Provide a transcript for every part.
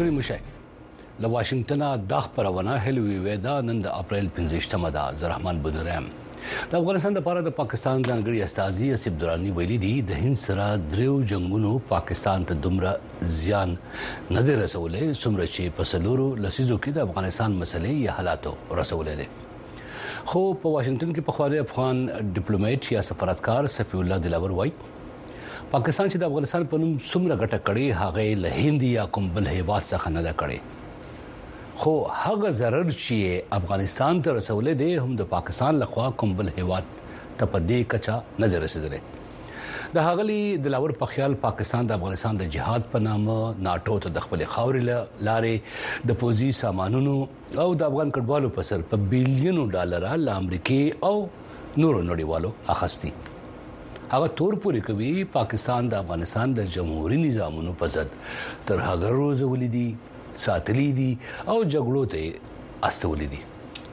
ستړي مشئ له واشنگټنه دا خپرونه هلوي ودا نن د اپریل 15مه ده. زرحمان بدرام د افغانستان لپاره د پاکستان ځانګړي استازي اسیب درانی ویلي دي د هند سره دریو جنگونو پاکستان ته دومره زیان نه دی رسولې څومره چې په سلورو لسیزو کې د افغانستان مسلې یا حالاتو رسولې دي. خو په واشنگټن کې په خواني افغان ډیپلوماټ یا سفارتکار صفی الله دلاور وایي پاکستان چې د افغانستان په نوم څومره ګټه کړې هغه له هند یا کوم بل هیواد څخه نه ده کړې، خو هغه ضرر چې افغانستان ته رسولې دي هم د پاکستان لخوا کوم بل هیواد ته په دې کچا نه رسیدلې. د هغلی دلاور په خیال پاکستان د افغانستان د جهاد په نامه ناټو ته د خپل خاورې لارې د پوزي سامانونو او د افغان کډوالو په سر په بیلیونو ډالر له امریکای او نورو نړیوالو اخستي. هغه تور پورې کوي پاکستان د افغانستان د جمهوریت نظامونو په ضد تر هغه روز ولیدي ساتلی دي او جګړو ته استولې دي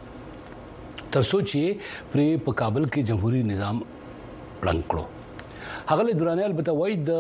تر سوچي پر په کابل کې جمهوریت نظام رنګ کړو. هغه له دورانه البته وای د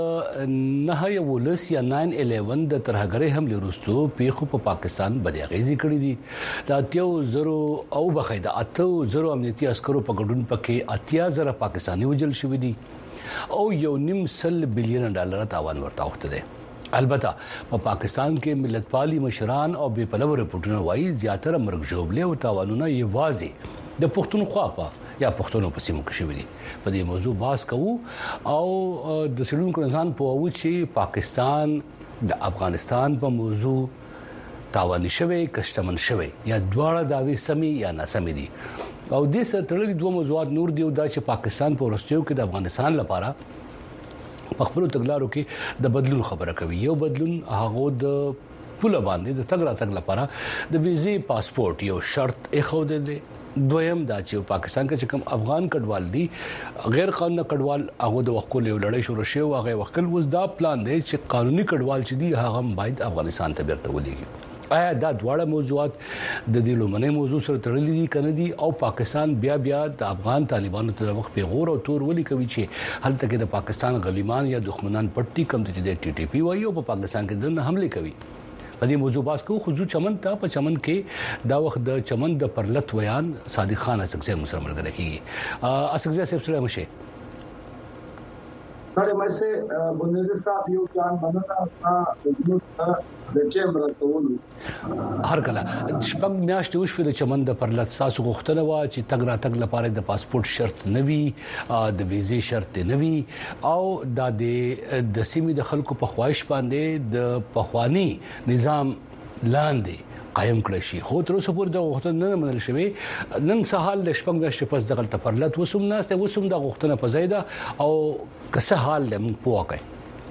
9/11 یا 9/11 د ترهګرۍ حمله وروسته پیښو په پاکستان باندې غیزي کړې دي. د 80,000 او بخیده 80,000 امنیتي عسکرو په ګډون پکې 80,000 پاکستاني وجل شوې دي او $1.5 بلین تاوان ورته وخته دي. البته په پاکستان کې ملتپالي مشران او بې پلوه رپورټونه وایي زیاتره مرګ ژوبله او تاوانونه یوازې د پښتونخوا په یا پښتونو په سیمو کې شوي دي. په دې موضوع بحث کوو او د سړونکو انسان په وو چې پاکستان د افغانستان په موضوع تاواني شوی کشتمن شوی یا دواړه داوی سمي یا ناسمي دي او د سره تړلي دوه موضوعات نور دی او دا چې پاکستان په ورستیو کې د افغانستان لپاره په خپل تګلارو کې د بدلون خبره کوي. یو بدلون هغه د پوله باندې د تګ راتګ لپاره د ویزې پاسپورت یو شرط اخو دی. دویم دا چې پاکستان کې کوم افغان کډوال دي غیر قانوني کډوال هغه د وکول یو لړۍ شروع شوی او هغه وکول وز دا پلان دی چې قانوني کډوال چې دي هغه باید افغانستان ته بیرته ولېږي. آیا دا دواړه موضوعات د دې لومړنۍ موضوع سره تړلي دي کنه دي او پاکستان بیا د افغان طالبانو تر وخت پیغور او تور ولي کوي چې هلته کې د پاکستان غلیمان یا دښمنان پټي کم چې د ټي ټي پی وایي او په پاکستان کې دنه حمله کوي. په دې موضوع باس کو خو چمن ته په چمن کې دا وخت د چمن د پرلت ویان صادق خان اسقزی مسلمان مرګ کیږي. اسقزی صاحب سره مشه سره مشه بنده صاحب یو ځان باندې د چمبر ټولو هر کله شپږ میاشتې وشوه د چمن د پرلت ساسو غوښتنه وا چې تګ راتګ لپاره د پاسپورت شرط نوي د ویزې شرط نوي او د سیمې د خلکو په خواهش باندې د پخوانی نظام لاندې قائم کړی شي. خو تر اوسه پورې د غوښتنه نه منل شوی. نن سهال د شپږ میاشتې پس د غلط پرلت وسوم ناست وسوم د غوښتنه په زیاده او کسه حال لم پوکای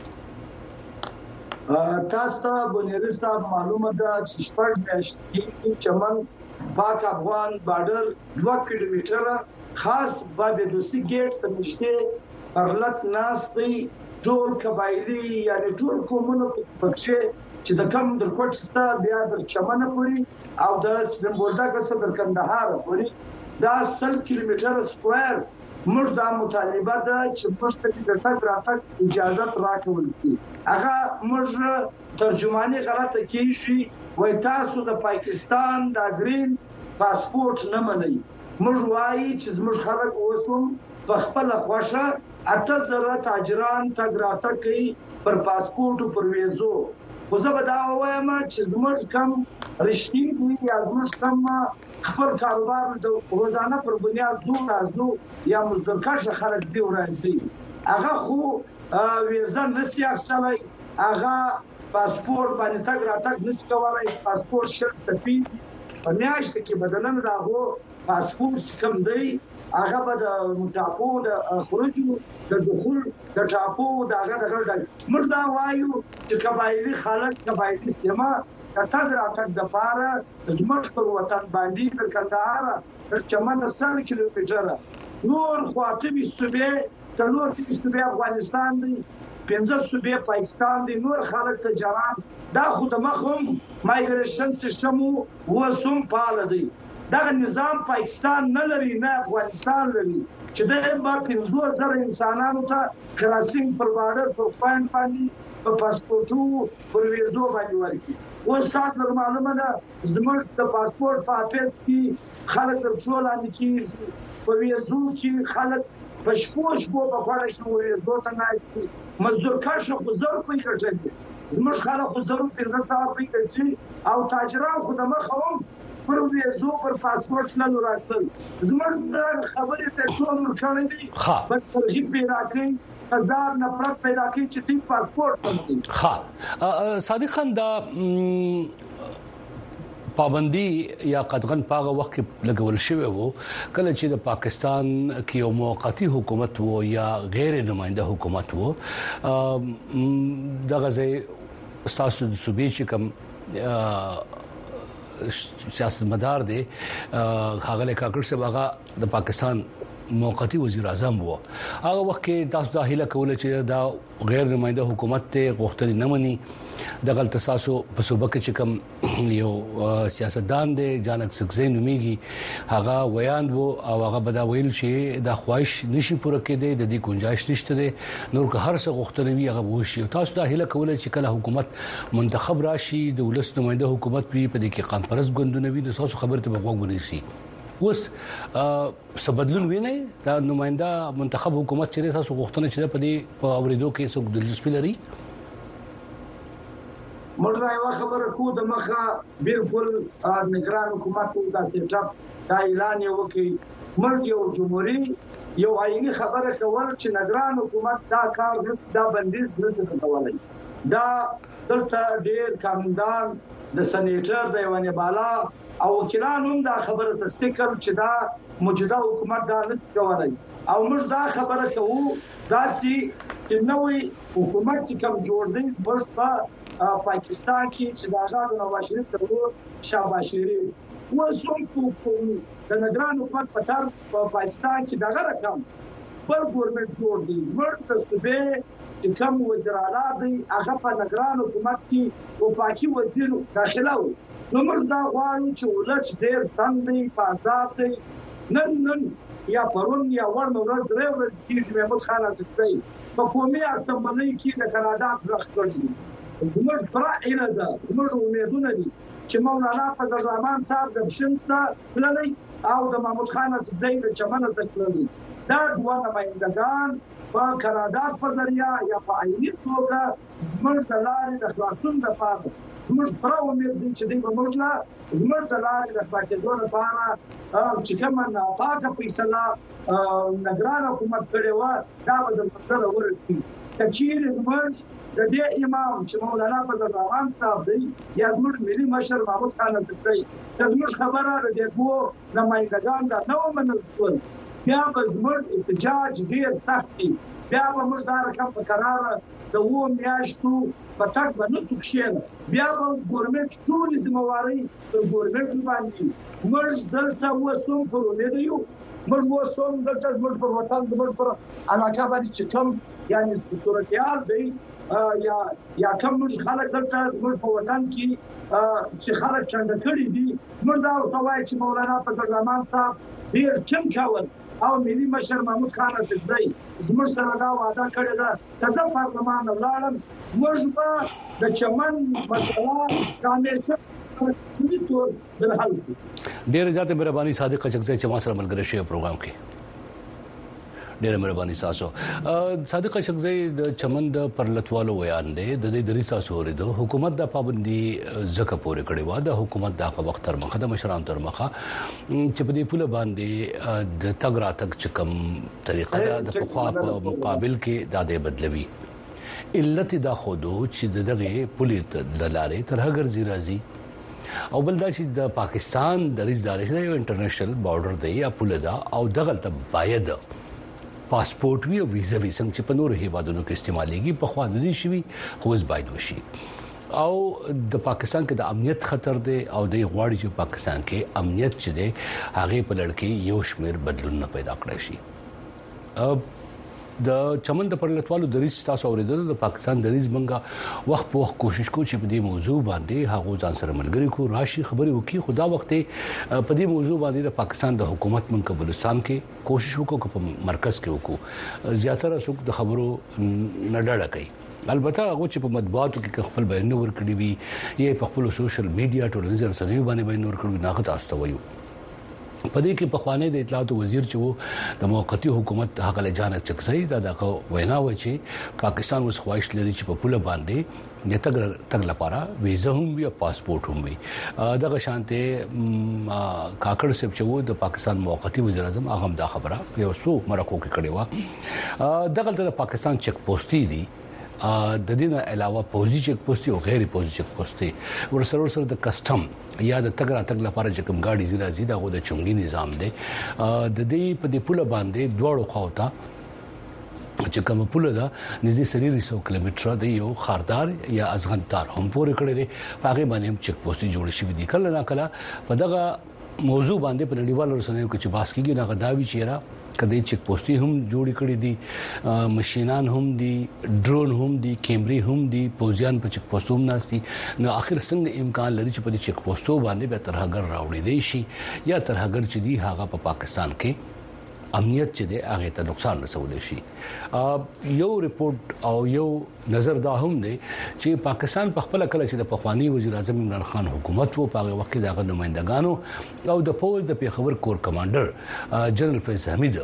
تاسو ته بنیادی صاحب معلومه ده چې شپږ میاشتې چمن پاک افغان بارډر 2 کیلومتره خاص باب دوسی ګیټ ته نشته پرلت ناستي ټول قبایلی یعنی ټول قومونو پکې چې د کم در کوټ ستا بیا در چمن پوری او د سپنبولدا کسه در کندهار پوری دا 100 کیلومتره سکوير موږ دا مطالبه ده چې موږ ته د تګ راتګ اجازه راکول شي. هغه موږ ترجمانی غلطه کیږي وای تاسو د پاکستان د گرین پاسپورت نه منئ. موږ وایي چې موږ خلک اوسم په خپل خوښه 80,000 تاجران تګ راتګ کوي پر پاسپورت او پر ویزو. خو زه به دا وایم چې زموږ کم رښتینی یا زموږ کم خپل کاروبار د روزانه پر بنیاد زو یا مزدورکش خلک دی ورانځي هغه خو ویزه نسی اخلي هغه پاسپورت باندې تګ راتګ نشي کولای. پاسپورت شرط تفي په میاشت کې بدلن راغو پاسپورت کم دی هغه به د مټاپو د خروج د دخول د ټاپو د هغه موږ دا وایو چې قبایلی خلک قبایلی سیمه کتاب راتګ د پاره زموږ پر وطن باندې تر کندهار تر چمن 100 کیلومتره نور خواته بيستوبه څلور بيستوبه افغانستان دی 15 صوبې پاکستان دی نور خلک تجارت دا خو د مخم مایګریشن سیستم وسوم پاله دی دا نظام پاکستان نه لري نه افغانستان لري چې د با 50,000 انسانانو ته کراسینګ پر بارډر پر پاین باندې په پاسپورتو پر ویزو باندې ورکړي اوس تاسو معلومه ده زموږ د پاسپورت په اساس کې خلک تر څو لاندې کیږي په ویزو کې خلک په شپو په خاطر کې ویزو ته نه اچي مزدور کار شو خو زر په کې زموږ خلک خو ضرور 15 ساعت کې او تاجران خو د مخوم پر ویزو پر پاسپورت نه راځل زموږ خبرې ته ټول ورکړې دي په ترغیب پیدا کړي هزار نفرت پیدا کړي چې تاسو پاسپورت ورکړي ها صادق خان دا پابندي یا قدغن پاغه وخت کې لګول شوی وو کله چې د پاکستان کې یو موقتی حکومت وو یا غیر نماینده حکومت وو د غزه استاد صوبې چې کوم سیاست مدار دی هغه کاکړ صاحب هغه د پاکستان موقتی وزیر اعظم وو هغه وخت کې تاسو داخله کوله چې دا غیر نماینده حکومت ته غوښتنې نه مني د غلط تاسو په صوبه کې چې کوم یو سیاستدان دی جانک سکزی نومیږي هغه ویاند وو او هغه بدا ویل چې د خواهش نشي پوره کېدی د دې گنجائش نشته دی نور که هر څه غوښتنې وي هغه وشي تاسو داخله کوله چې کله حکومت منتخب راشي د ولس نماینده حکومت په دې کې قانون پرست ګوندونه وي د تاسو خبرته به وګورئ شي اوس سبدلون ویني دا نماینده منتخب حکومت چې تاسو غوښتنه چې په دې په اوریدو کې څوک دلچسپي لري موږ یو خبره کوو د مخه بالکل نگران حکومت دا چې دا اعلان وکړي موږ یو جمهوریت یو عیني خبره کول چې نگران حکومت دا کار دا بندیز نه کولای دا دلته ډېر قانوندان د سنیټر د یوانه بالا او وکیلان هم دا خبره تصدیق کړ چې دا موجوده حکومت دا نه کولای او موږ دا خبره کوو دا چې نوې حکومت چې کوم جوړ دی موږ په پاکستان کې چې دا غاړه نواز شریف ته شاباشيري وسوم کوو د نگران حکومت په تر په پاکستان کې دا غره کم پر ګورنمنت جوړ دی موږ ته به چې کوم وزیر اعلی دی هغه په نگران حکومت کې او پاکي وزیر داخله و نو موږ دا غواړو چې ولش ډېر څنګه په آزاد دی نن یا پرون یا ورنه ورځ درې ورځې کې محمود خان ازکري په قومي اسمبلی کې د کاناډا پرخ کړی موږ پر اله ده موږ امیدونه دي چې مولانا فضل الرحمن صاحب د شمسه پلني او د محمود خان ازکري د چمن ازکري دا دوه نمائندگان په کاناډا په ذریعہ یا په عیني توګه زموږ د لارې د خلاصون لپاره زموږ پر امید دي چې دوی به موږ لا زموږ د لارې د خلاصېدو لپاره چې کومه ناپاکه فیصله نگران حکومت کړې وه دا به درته ورسي که چیرې زموږ د دې امام چې مولانا فضل الرحمن صاحب دی یا زموږ ملي مشر محمود خان ازکري چې زموږ خبره د دې دوه نمائندگان دا نه ومنل شول بیا به زموږ احتجاج ډېر سخت دی بیا به موږ دا رقم په قراره د 2 میاشتو په تک باندې څوکشل بیا به ګورنمنت ټول ذمہواری پر ګورنمنت باندې موږ دلته وسوم پر ولې یو موږ وسوم دلته موږ په وطن زموږ پر علاقه باندې چې کوم یعنی صورتحال دی یا کوم خلک دلته موږ په وطن کې چې خلک څنګه کړی دي موږ دا وایو چې مولانا فضل الرحمن صاحب ډېر چم کاول او ملي مشر محمود خان ازکري زموږ سره دا وعده کړې ده چې د پارلمان لاړم موږ به د چمن مسله کامیشه ډېر زیات مهرباني صادق چکزی چې ما سره ملګری شي پروګرام کې ډېر مهرباني تاسو صادق چکزی د چمن د پرلتوالو ویان دی د دې درې تاسو ورېدو حکومت د پابندي زکه پورې کړې و د حکومت د وخت تر مخه د مشران تر مخه چې په دې پوله باندې د تګ راتګ چکم طریقه د پخوا په مقابل کې د دې بدلوي علت دا خودو چې دغه پولیس د لارې تر هغه ځي او بل دا چې د پاکستان د ریزدارش د یو انټرنیشنل بارډر دی یا پوله دا او دغه ته باید پاسپورت وی او ویزا وی څنګه چې په نورو هیوادونو کې استعمالېږي په خوا د دې شوی خو باید وشي او د پاکستان کې د امنیت خطر دی او د غواړي چې پاکستان کې امنیت چې دی هغه په لړ کې یو شمیر بدلون نه پیدا کړی شي د چمن د پرلتوالو دریس تاسو اوریدل د پاکستان دریس منګه وخت په وخت کوشش کو چې په دې موضوع باندې هغه ځان سره ملګری کو راشي خبري وکي خدا وخت په دې موضوع باندې د پاکستان د حکومت من بلوچستان کې کوشش وکړو په مرکز کې وکړو زیاتره څوک د خبرو نه ډډه کوي البته هغه چې په مطبوعاتو کې خپل بیان ورکړي وي یا په خپل سوشل میډیا ټولنیز رسنیو باندې بیان ورکړي نه غواړي وایو په دې کې په خوانې د اطلاعات وزیر چې وو د موقتی حکومت هغه لجانه چکسي دا دغه وینا و چې پاکستان اوس خواهش لري چې په پوله باندې د تګ لپاره ویزه هم وي او پاسپورت هم وي دغه شانته کاکړ سپ چې وو د پاکستان موقتی وزیر اعظم هغه دا خبره یو څو مرکو کې کړي و دغه د پاکستان چک پوسټي دي د دې نه علاوه پوزي چک پوسټي او غیر پوزي چک پوسټي ورسره د کسٹم یا د تګ لپاره چې کوم گاډي زیرا زیاده غو د چونګي نظام دی د دې په دې پوله باندې دوړو خواوته چې کوم پوله ده نږدې سری 100 کیلومتره دی یو خاردار یا ازغنتار هم پورې کړی دی هغه باندې هم چک پوسټي جوړ شوی دی کله نه کله په دغه موضوع باندې په نړیوالو رسنیو کې چې باس کیږي نه غداوی چیرې کدی چک پوسټي هم جوړ کړی دي ماشينان هم دي ډرون هم دي کیمرې هم دي پوزیان په چک پوسټو هم ناشتي نو اخر څنګه امکان لري چې په چک پوسټو باندې به ترهګر راوړي دي شي یا ترهګر چې دي هغه په پاکستان کې امنیت چې دی هغه ته نقصان رسول شي یو ریپورت او یو نظر دا هم دی چې پاکستان په خپل کله چې د پخوانی وزیر اعظم عمران خان حکومت وو په وخت کې دغه نمائندګانو او د پوز د پیښور کور کمانډر جنرال فیض حمید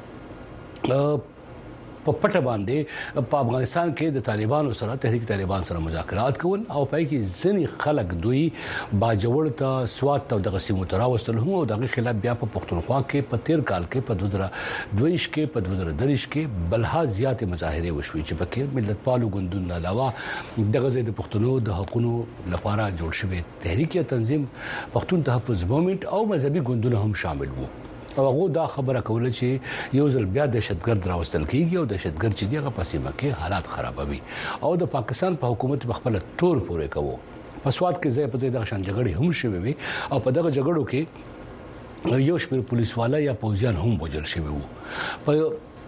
په پټه باندې په افغانستان کې د طالبانو سره تحریک طالبان سره مذاکرات کول او پای کې ځنی خلک دوی باجوړ ته سواد ته دغه سیمو تراوستل هم او دغه خلاف بیا په پښتونخوا کې په 13 کال کې په 2022 کې په 2023 کې بلها زیات مظاهره وشوي چې پکې ملت پالو ګوندونو علاوه دغه د پښتنو د حقوقو لپاره جوړ شوی تحریک یا تنظیم پښتون تحفظ موومېنټ او مذهبي ګوندونه هم شامل وو او هغه دا خبره کوله چې یو ځل بیا دهشتګرد راوستل کیږي او دهشتګرد چې دیغه په سیمه کې حالات خرابوي او د پاکستان په حکومت خپل تور پورې کوي په سواد کې ځای په ځای د شان جګړې هم شوي وي او په دغه جګړو کې یو شمېر پولیس والا یا پوځیان هم وژل شوي وو په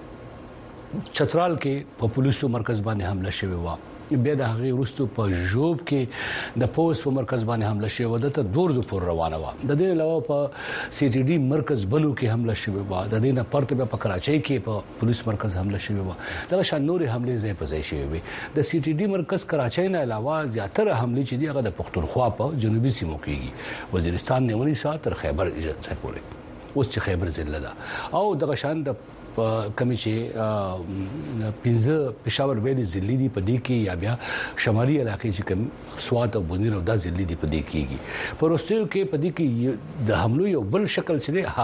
چترال کې په پولیسو مرکز باندې حمله شوې و بیا د هغه وروسته په جوب کې د پولیس په مرکز باندې حمله شوې و د دورزو پر روانه و د دې علاوه په سی ټي ډي مرکز بلو کې حمله شوې و د دې نه پرته په کراچۍ کې په پولیس مرکز حمله شوې و دا شان نور حمله ځای په ځای شوې وي د سی ټي ډي مرکز کراچۍ نه علاوه زیاتره حمله چې دی هغه د پښتونخوا په جنوبي سیمو کېږي وزیرستان نیولې سات تر خیبر ځای پورې اوس چې خیبر ضلع ده او دغه شان د کمی چې پنځه پېښور ویلي ضلع دي په دې کې یا بیا شمالي علاقې چې کوم سوات او بونیر او دا ضلع دي په دې کېږي په روسیو کې په دې کې د حملو یو بل شکل چې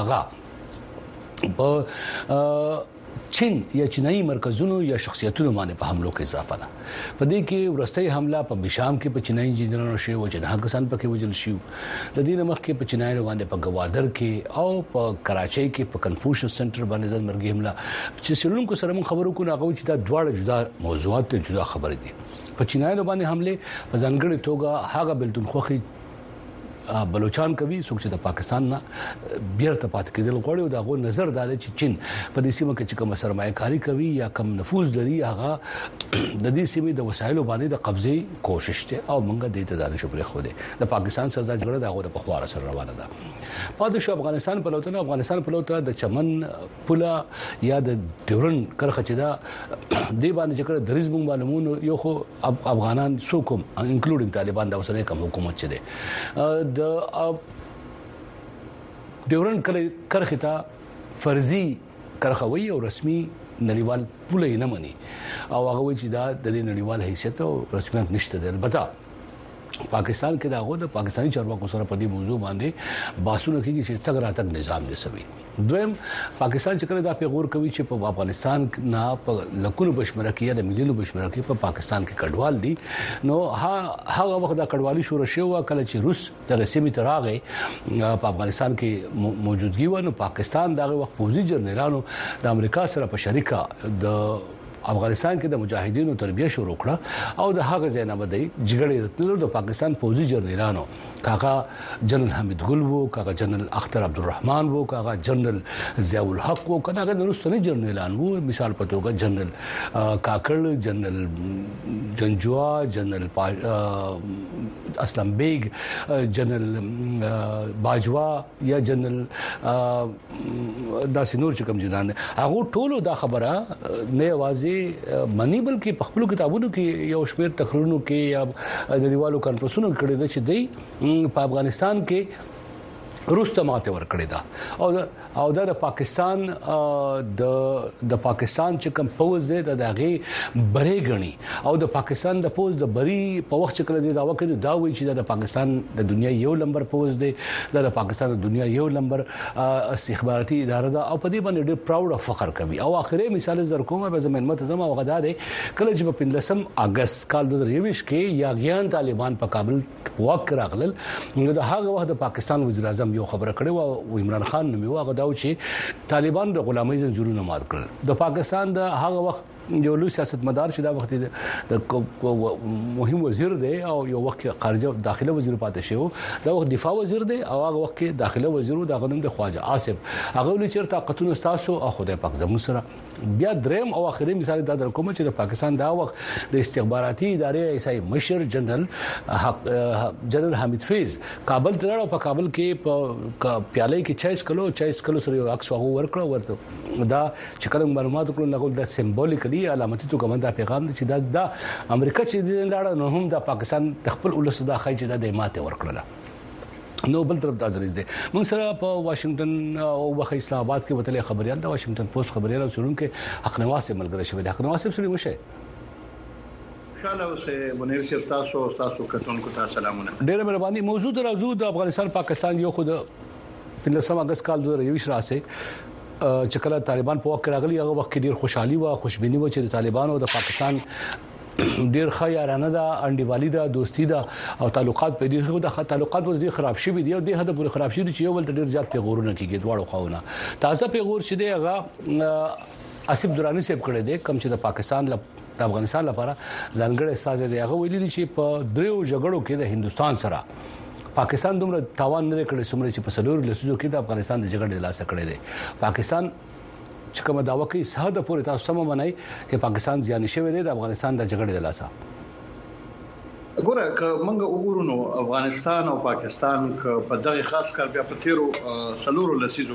هغه په چین یا چینایي مرکزونو یا شخصیتونو باندې په حملو کې اضافه ده په دې کې ورستۍ حمله په بشام کې په چینایي انجینرانو شوی او جناه کسان پکې وژل شو د دې مخ کې په چینایي باندې په گوادر کې او په کراچۍ کې په کنفوشس سنټر باندې د مرګ حمله چې سلونکو سره من خبرو کو ناغو چې دا دواړه جدا موضوعات ته جدا خبرې دي په چینایي باندې حمله په ځانګړي توګه هغه بلتون خوخي بلوچستان کوي څوک چې د پاکستان نه بیرته پات کېدل غواړي او دا غو نظر دار چې چین په دې سیمه کې کوم سرمایه کاری کوي یا کم نفوذ لري هغه د دې سیمې د وسایلو باندې د قبضه کوشش ته او موږ د ته دانش پرې خو دي د پاکستان سره د جګړه دغه په خواره سره روانه ده پاتې شو افغانستان په لوته د چمن پوله یا د ډیورن کرخه چې دا دی باندې چې د ریزمون معلومونو یو خو افغانان سوکم انکلودینګ طالبان د اوسنۍ کوم حکومت چې دی د ډیورن کرخه ته فرضي کرخوي او رسمي نړیوال پوله نه مني او هغه چې دا د نړیوال حیثیت او رسمیت نشته دی البته پاکستان کې دا غو د پاکستاني چارواکو سره په دې موضوع باندې باسونه کوي چې تګ راتګ نظام دي سوي دویم پاکستان چې کله دا پیغور کوي چې په افغانستان نه په لکونو بشمره کې یا د مليونو بشمره کې په پاکستان کې کډوال دي نو هغه وخت دا کډوالي شروع شوه کله چې روس د رسمي تراغه په افغانستان کې موجودګي و نو پاکستان دغه وخت پوزي جنرالانو د امریکا سره په شریکه د افغانستان کې د مجاهدینو تربیه شروع کړه او د هغه ځای نه بدی جګړې راتلو د پاکستان فوجي جنرالانو کاغا جنرال حمید ګل وو کاغا جنرال اختر عبدالرحمن وو کاغا جنرال ضیاء الحق وو کاغا نورستاني جنرالان وو مثال په توګه جنرال کاکړ جنرال جنجوا جنرال اسلم بیگ جنرال باجوا یا جنرال داسې نور چې کوم جنان هغه ټولو دا خبره نه واځي منی بلکې په خپل کتابونو کې یو شمېر تقریرونو کې یا د دیوالو کانفرنسونو کړي چې دی په افغانستان کې روسته ماته ور کړی دا او دا د پاکستان د پاکستان چې کوم فوج دی د هغه بری غني او د پاکستان د فوج د بری په وخت کې کړی دا وکړي دا وایي چې د پاکستان د دنیا یو نمبر فوج دی د پاکستان د دنیا یو نمبر استخباراتي اداره ده او په دې باندې ډېر پراود او فخر کوي او اخري مثال زر کومه به زمين متزم او غدا دی کله چې په 15 اگست کال 2023 کې یاغیان طالبان په کابل واک راغلل نو د هغه وخت د پاکستان وزیر اعظم یو خبره کړې و عمران خان نومي هغه دا چې طالبان د غلامۍ زنجیرونه مات کړل د پاکستان د هغه وخت یو لوی سیاستمدار چې دا وخت د مهم وزیر دی او یو وخت خارجه داخله وزیر پاتې شو دا وخت دفاع وزیر دی او هغه وخت داخله وزیر د غنوم د خواجه آصف هغه لوی چیرته طاقتونه استاسو او خدای پاک زموږ سره بیا دریم او اخري مثال دا در کوم چې د پاکستان دا وخت د استخباراتي ادارې ایسای مشر جنرال حمید فیض کابل ته راو په کابل کې په پیاله کې 40 کلو سره یو عکس هغه ورکړ ورته دا چې کوم معلومات کړو نقل د سمبولیک دی علامتي تو کوم دا پیغام دی چې دا امریکا چې لاړه نو هم د پاکستان د خپل ولس د خای چې د ماته ورکړه نو بل طرف دا دریز دی موږ سره په واشنگټن او په اسلام آباد کې وتلې خبريال د واشنگټن پوسټ خبريال او څونکه حق نواز ملګری شوی د حق نواز سره مشه خوشاله اوسه منیر صاحب تاسو کتونکو ته سلامونه ډېر مهرباني موجود راځو د افغانستان پاکستان یو خود 15 اگست کال 2023 راځي چې کله طالبان په وخت راغلي هغه وخت ډیر خوشحالي او خوشبيني و چې د طالبانو د پاکستان ډیر خیارانه ده انډیوالي ده دوستي ده او تعلقات په دې خو د تعلقات وز دي خراب شي دي او د هدا پورې خراب شي چې یو ول ډیر زیات پیغورونه کیږي دواړو خواونه تازه پیغور چې دی هغه اسف درانی صاحب کړی دی کم چې د پاکستان د افغانستان لپاره ځانګړی استاد دی هغه ویلي چې په دریو جګړو کې د هندستان سره پاکستان دومره تاوان نه کړی څومره چې په سلور لسیزو کې د افغانستان د جګړې لاس کړی دی پاکستان چې کوم داوا کوي ساده پورې تاسو سم منئ چې پاکستان زیان شوی دی د افغانستان د جګړې د لاسه ګوره که موږ وګورو نو افغانستان او پاکستان په دغه خاص کار بیا په تیرو سلور لسیزو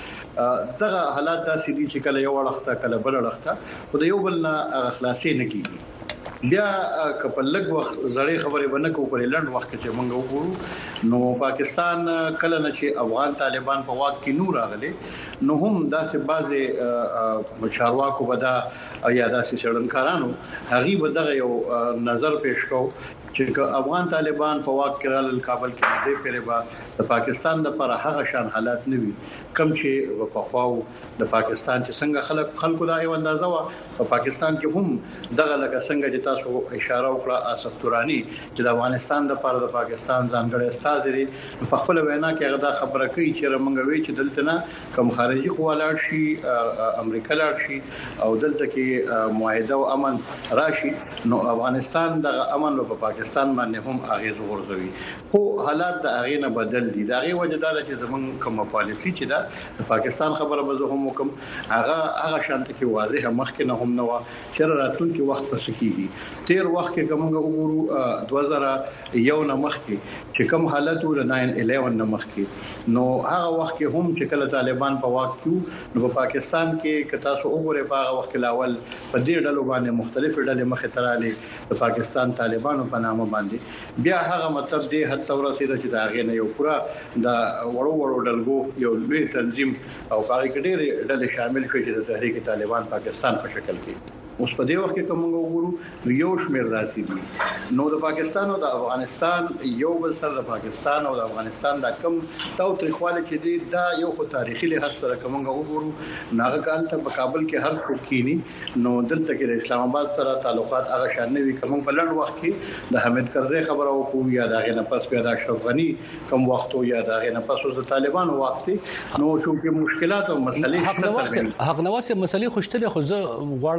کې دغه حالات داسې دي چې کله یو وړخته کله بل وړخته خو د یو بل نه خلاصې نه کیږي بیا کپل لګ وخت زړې خبرې بنه کو پر لند وخت چې موږ وګورو نو پاکستان کله نه چې افغان طالبان په واک کې نور راغلي نو هم داسې بعضې چارواکو بدا یا داسې شړنکارانو هغه به دغه یو نظر پیش کو چې افغان طالبان په واک کې رال کابل کې دې پیره با د پاکستان لپاره هغه شان حالات نه وي کم چې په خواو د پاکستان چې څنګه خلکو دا یو اندازه وا په پاکستان کې هم دغه لکه څنګه چې تاسو اشاره وکړه اسف تورانی چې د افغانستان لپاره د پاکستان ځانګړی استاد دی په خپل وینا کې هغه دا خبره کوي چې موږ وی چې دلته نه کوم خارجي قوالاړ شي امریکا لاړ شي او دلته کې معاهده او امن راشي نو افغانستان د امن په پاکستان باندې هم اغیز ورغوي خو حالات د اغې نه بدل دي دا غي وجه دا چې زمون کوم پالیسی چې دا د پاکستان خبره به زه هم کوم هغه شانت کې واضح مخکې نه هم نو چې راتلونکي وخت پس کیږي تیر وخت کې کومه وګورو 2001 نه مخکې چې کوم حالت ول 9/11 نه مخکې نو هغه وخت کې هم چې کله طالبان په واک کې نو په پاکستان کې کتا سو وګوره په هغه وخت لاول په دې ډلو باندې مختلف ډلې مخې تراله د پاکستان طالبانو په نامه باندې بیا هغه مطلب دی حتی ورسېده چې دا غي نه یو پورا د وړو ډلګو یو لوی تنظیم او هغه کې ډېر ډلې شامل شوي چې د تحریک طالبان پاکستان په شکل کې اوس په دې وخت کې کوم وګورو یو شمېر راسي دي نو د پاکستان او د افغانستان یو بل سره د پاکستان او د افغانستان د کم تاریخواله چې دي دا یو خو تاریخي لحاظ سره کوم وګورو ناغه کال ته په کابل کې هر څوک کینی نو دلته کې د اسلام آباد سره تعلقات هغه شان نه وي کوم په لړ وخت کې د حمید کرزی خبره وکړو یا د غنه پس پیدا اشرف غنی کوم وخت یا د غنه پس د طالبانو وخت نو چې مشکلات او مسلې حق نواز مسلې خوشتله خو زه غواړم تاسو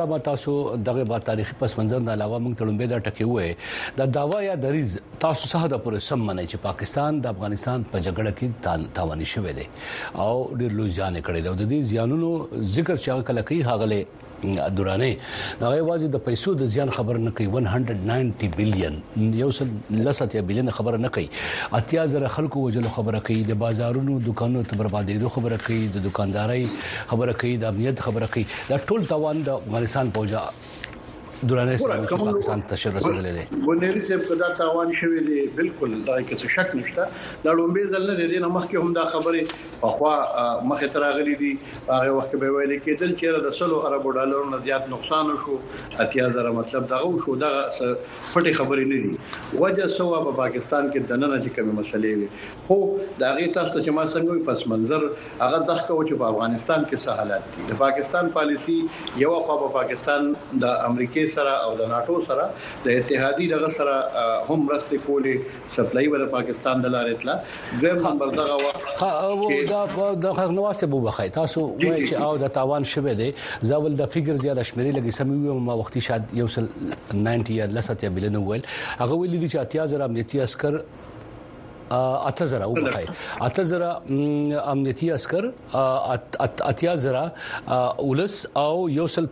تاسو دغه با تاریخي پس منظر نه علاوه موږ تړمبه دا ټکی وې دا داوا یا دریز تاسو څه د پورې سم منئ چې پاکستان د افغانستان په جګړه کې تاواني شوی دی او ډېر لوی ځان کړی دی او د دې زیانونو ذکر چې کله کوي هغه دورانه دا واځي د پیسو د زیان خبر نه کوي 190 بلین یو څل لسات بلین خبر نه کوي اتیا زره خلکو وجلو خبره کوي د بازارونو دکانونو ته بربادېدو خبره کوي د دکانداري خبره کوي د امنیت خبره کوي دا ټول توان د افغانستان پوجا دورانه سره پاکستان ته رسیدلې دي ګونېری چې په دا تاوان شوی دی بالکل دا کې شک نشته دا لومبه ځل نه دي نه مخکې هم دا خبره په خوا مخه تراغلي دي هغه وخت به ویل کېدل چې د 100 ارب ډالرو نه زیات نقصان شو اتیا زره مطلب دغه شو دغه پټي خبرې نه دي وجه سوا په پاکستان کې دننه چې کومه مسلې وي خو دا غي تاسو چې ما څنګه پس منظر هغه دغه کو چې په افغانستان کې څه حالات دي د پاکستان پالیسی یو خو په پاکستان د امریکای سره او د ناتو سره د اتحادی دغه سره هم رسته کولې سپلای ور پاکستان د لارې اطلاع دویم نمبر دغه وخت دا نواسه بو بخای تاسو وایي چې او د تاوان شوه دی زاول د فګر زیاده شمیرې لګي سموي ما وختي شاید یو 90 یا لسات بلین ویل هغه ویلي چې اتیا زره امنیتي عسكر اتزرا وبخای اتزرا امنیتي عسكر اتیازرا اولس او یوسل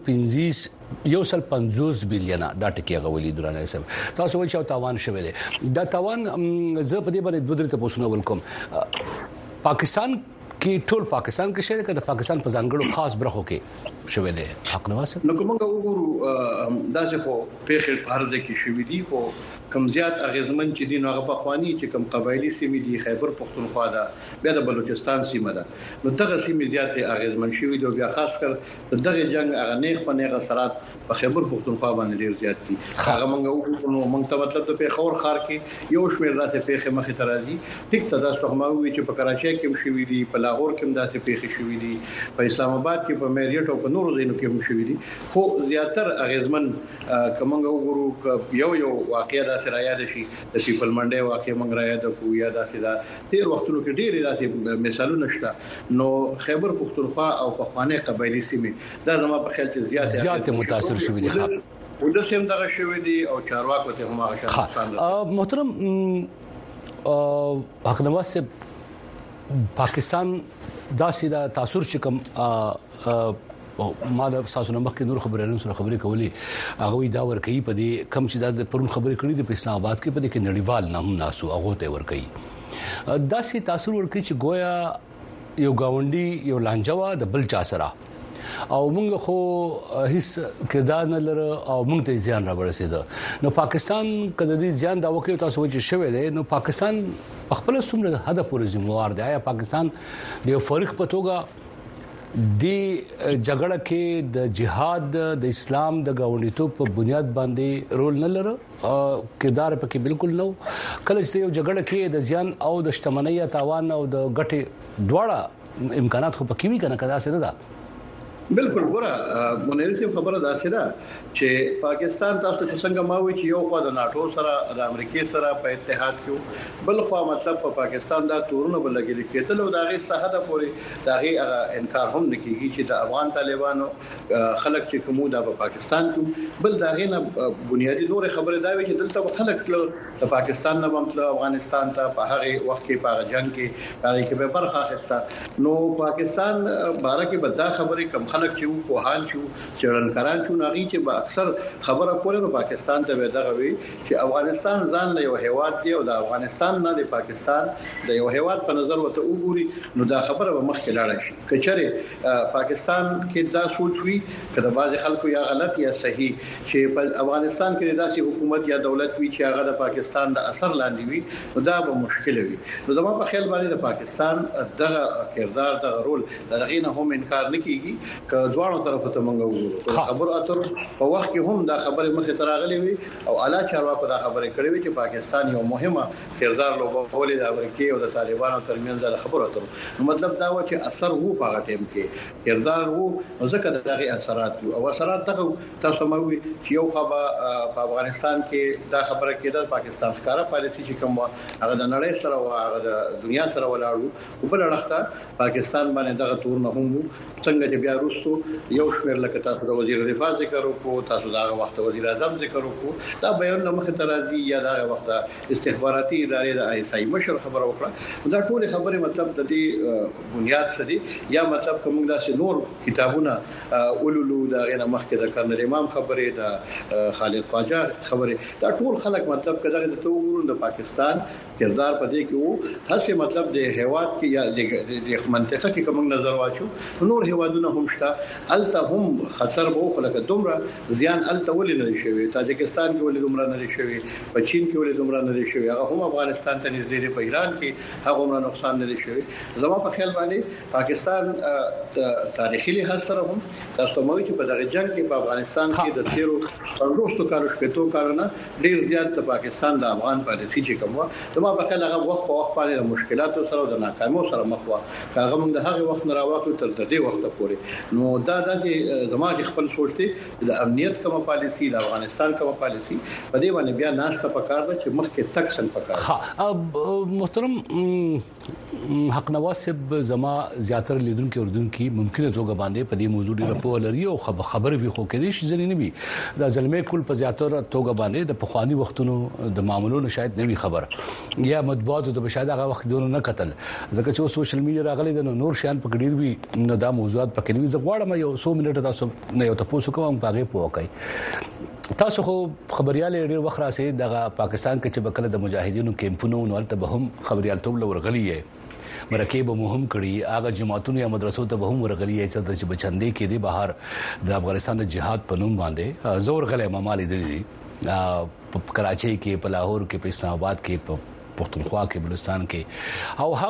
50 بلین دا ټکی غوړي درانه سم تاسو ول چې تاوان شوه دي دا تاوان زه په دې باندې دوه درته پوښتنه وکم پاکستان کې ټول پاکستان کې شته د پاکستان په ځانګړو خاص برخو کې شوه دي حق نواس نو کومه وګورو دا چې خو په فرض کې شوه دي خو کم زیات اغیزمن چې دین هغه په خواني چې کم قبایلی سیمې دي خیبر پختونخوا ده بیا د بلوچستان سیمه ده نو دغه سیمې زیات اغیزمن شوي دي بیا خاص کر دغه جنگ هغه نیغ په نیغه سرات په خیبر پختونخوا باندې ډیر زیات دي هغه موږ ته مطلب ته په خور خار کې یو شمیر راته په مخه ترازی ټیک ته تاسو هم وی چې په کراچۍ کې شوي دي په لاهور کې هم داسې پیښې شوي دي په اسلام آباد کې په میریټ او په نورو ځایونو کې هم شوي دي خو زیاتر اغیزمن کومه وګورو یو واقعیا د سرایاد شي د پیپل منډي واقع مونږ را یاد کو یا داسې دا تیر وختونو کې ډېر داسې مثالونه شته نو خیبر پختونخوا او پخواني قبایلی سیمې دا زما په خیال کې زیات متاثر شوي دي ولدا سیم دغه شوی دي او چارواکو ته هم هغه محترم حق نواز پاکستان داسې دا تاثر چې کوم ما د تاسو نمبر کې نور خبرونه سره خبرې کولې هغه دا ور کوي په دې کم چې د پرون خبرې کړې د اسلام آباد کې په دې کې نړیوال نه هم ناسو هغه ته ور کوي داسې تاثر ور کوي چې گویا یو گاونډي یو لانجوا د بل چا سره او موږ خو هیڅ کردار نه لرو او موږ ته ځان را ورسېده نو پاکستان کله دې ځان دا وکړي تاسو چې شوه دی نو پاکستان خپل څومره هدف پورې ذمہوار دی یا پاکستان د فریق په توګه دی جګړه کې د جهاد د اسلام د گاونډیتوب په بنیاد باندې رول نه لري کردار پکې بالکل نو کله چې یو جګړه کې د ځان او د شتمنۍ تاوان او د ګټې دواړه امکانات خو پکې وی کنه کدا سره ده بالکل ګوره مونږ یې خبره داسې ده چې پاکستان تاسو چې څنګه ما وی چې یو خوا د ناتو سره د امریکای سره په اتحاد کې بل خوا مطلب په پاکستان دا تورونه بلګل کېدل او دا غي صحه د پورې دا غي انکار هم نکېږي چې د افغان طالبانو خلک چې کومو د پاکستان کې بل دا غي نه بنیادی نور خبره دا وی چې دلته خلک د پاکستان نه مطلب افغانستان ته په هغه وخت کې په جنگ کې هغه کې به برخه اخیسته نو پاکستان باره کې بدا خبره کم خلک چې په حال چې چرنکاران چې ناغي چې با اکثر خبره کوله نو پاکستان ته دغه وی چې افغانستان ځان له یو هیواد دی او د افغانستان نه د پاکستان د یو هیواد په نظر وته وګوري نو دا خبره به مخکې لاړه شي کچره پاکستان کې دا سوچ وی کله بعض خلکو یا غلط یا صحیح چې په افغانستان کې داسې حکومت یا دولت وی چې هغه د پاکستان د اثر لاندې وي نو دا به مشکل وي نو زما په خیال باندې د پاکستان دغه کردار دغه رول دغه نه هم انکار نه کیږي که ځوانو طرف ته مونږ وګورو خبر اترو په وخت کې هم دا خبره مخه تراغلي وي او اعلی چارواکو دا خبره کړې وي چې پاکستان یو مهمه کردار لوبولې د امریکای او د طالبانو ترمنځ د خبرو اترو نو مطلب دا و چې اثر وو په هغه ټیم کې کردار وو نو ځکه دغه اثرات او اثرات دغه تاسو مو چې یو خبره په افغانستان کې دا خبره کېده پاکستان ښکارا پالیسی چې کوم هغه د نړۍ سره او هغه د دنیا سره ولاړو په بل اړخته پاکستان باندې دغه تور نه هم څنګه چې بیا ورستو یو شمیر لکه تاسو د وزیر دفاع ذکر وکړو تاسو دا وخت وزیر اعظم ذکر وکړو دا بیان مخ ته راځي یا دا وخت استخباراتي ادارې د آی اس آی مشر خبره وکړه دا ټول خبره مطلب د دې بنیاد سدي یا مطلب کوم داسې نور کتابونه اولولو دا غیر مخکې د کرنل امام خبره د خالد خواجه خبره دا ټول خلک مطلب کړه د توګورو د پاکستان کردار پدې کې وو تاسو مطلب د هیواد کې یا د منطقه کې کوم نظر واچو نور هیوادونه هم شته الته هم خطر وو خلک دومره زیان الته ولې نه شوی تاجکستان کې ولې دومره نه شوی په چین کې ولې دومره نه شوی هغه هم افغانستان ته نږدې دی په ایران کې هغه هم نقصان نه شوی زموږ په خیال باندې پاکستان تاریخي لحاظ سره هم تاسو مو چې په دغه جنگ کې په افغانستان کې د تیرو 15 کالو شپږ کارونه ډیر زیات د پاکستان د افغان پالیسي چې کومه زموږ په خیال هغه وخت په وخت باندې مشکلاتو سره او د ناکامیو سره مخ و هغه موږ د هغه وخت نه راوخلو تر دې وخت پورې نو دا د زموږ خپل سوچ دی د امنیت کومه پالیسي د افغانستان کومه پالیسي په دې باندې بیا ناسته پکار ده چې مخکې تک سن پکار محترم حق نواز صاحب زما زیاتره لیدونکو اردوونکو ممکنه توګه باندې په دې موضوع ډیره په لري او خبر به خو کې دي چې ځنې نه وي دا ظلمي کول په زیاتره توګه باندې د پخوانی وختونو د معاملونو شاید نه وي خبر یا مطبوعات د بشاید هغه وخت دونو نه قتل ځکه چې سوشل میډیا راغلي د نور شان په ګډیر وي نو دا موضوعات پکې نه وي زغواړم یو 100 منټه تاسو نه یو تاسو کوم پاګه پوکای تاسو خو خبريال ډیر وخت راسي د پاکستان کې چې بکله د مجاهدینو کیمپونو نو ته به هم خبريال توب لورغلي مرکه به مهم کړي هغه جماعتونو یا مدرسو ته به هم ورغلي چې بچندې کې دي بهر د افغانستان د جهاد په نوم باندې زور غلې مامالي دي په کراچۍ کې په لاهور کې په اسلام آباد کې په پښتونخوا کې بلوچستان کې او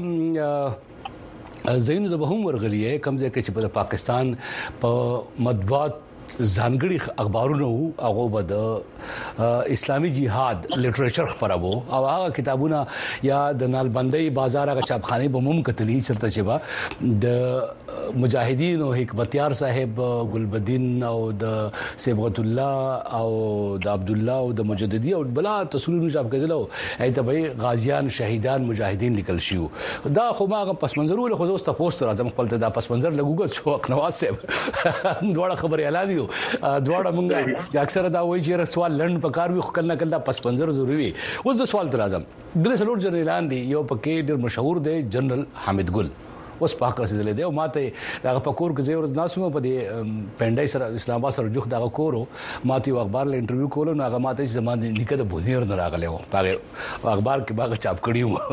هغه زینو د به هم ورغلي کمزې کې چې په پاکستان په مطبوعات ځانګړي اخبارونه هغه به د اسلامي جهاد لټریچر خبرو او هغه کتابونه یا د نالبندي بازار هغه چاپخانه به مم کتلی چرته چې با د مجاهدین او حکمتیار صاحب ګلبدین او د صبغت الله او د عبد الله او د مجددی او بلا تصویرونه چاپ کېدلو ایته به غازیان شهیدان مجاهدین لیکل شو دا خو ماغه پس منظرونه خو زوسته پوسټ راځم خپل ته دا پس منظر لګوګل شو نواز صاحب دوړه خبر اعلان دواړه مونږه اکثره دا وایي چې سوال لړن پکار وي خو کله کله پس منظر ضروری وي اوس سوال تر اعظم درې سلوټ جنرالان دي یو پکې ډېر مشهور دی جنرال حامد ګل اوس پاک رسیدلې دی او ماته دا پکور کې زیور ناسمه په دې پندای سره اسلام آباد سره جوخ دا کورو ماته اخبار له انټرویو کولو نو هغه ماته چې زمانه نیکه د بونیر نه راغله و هغه اخبار کې باغ چاپ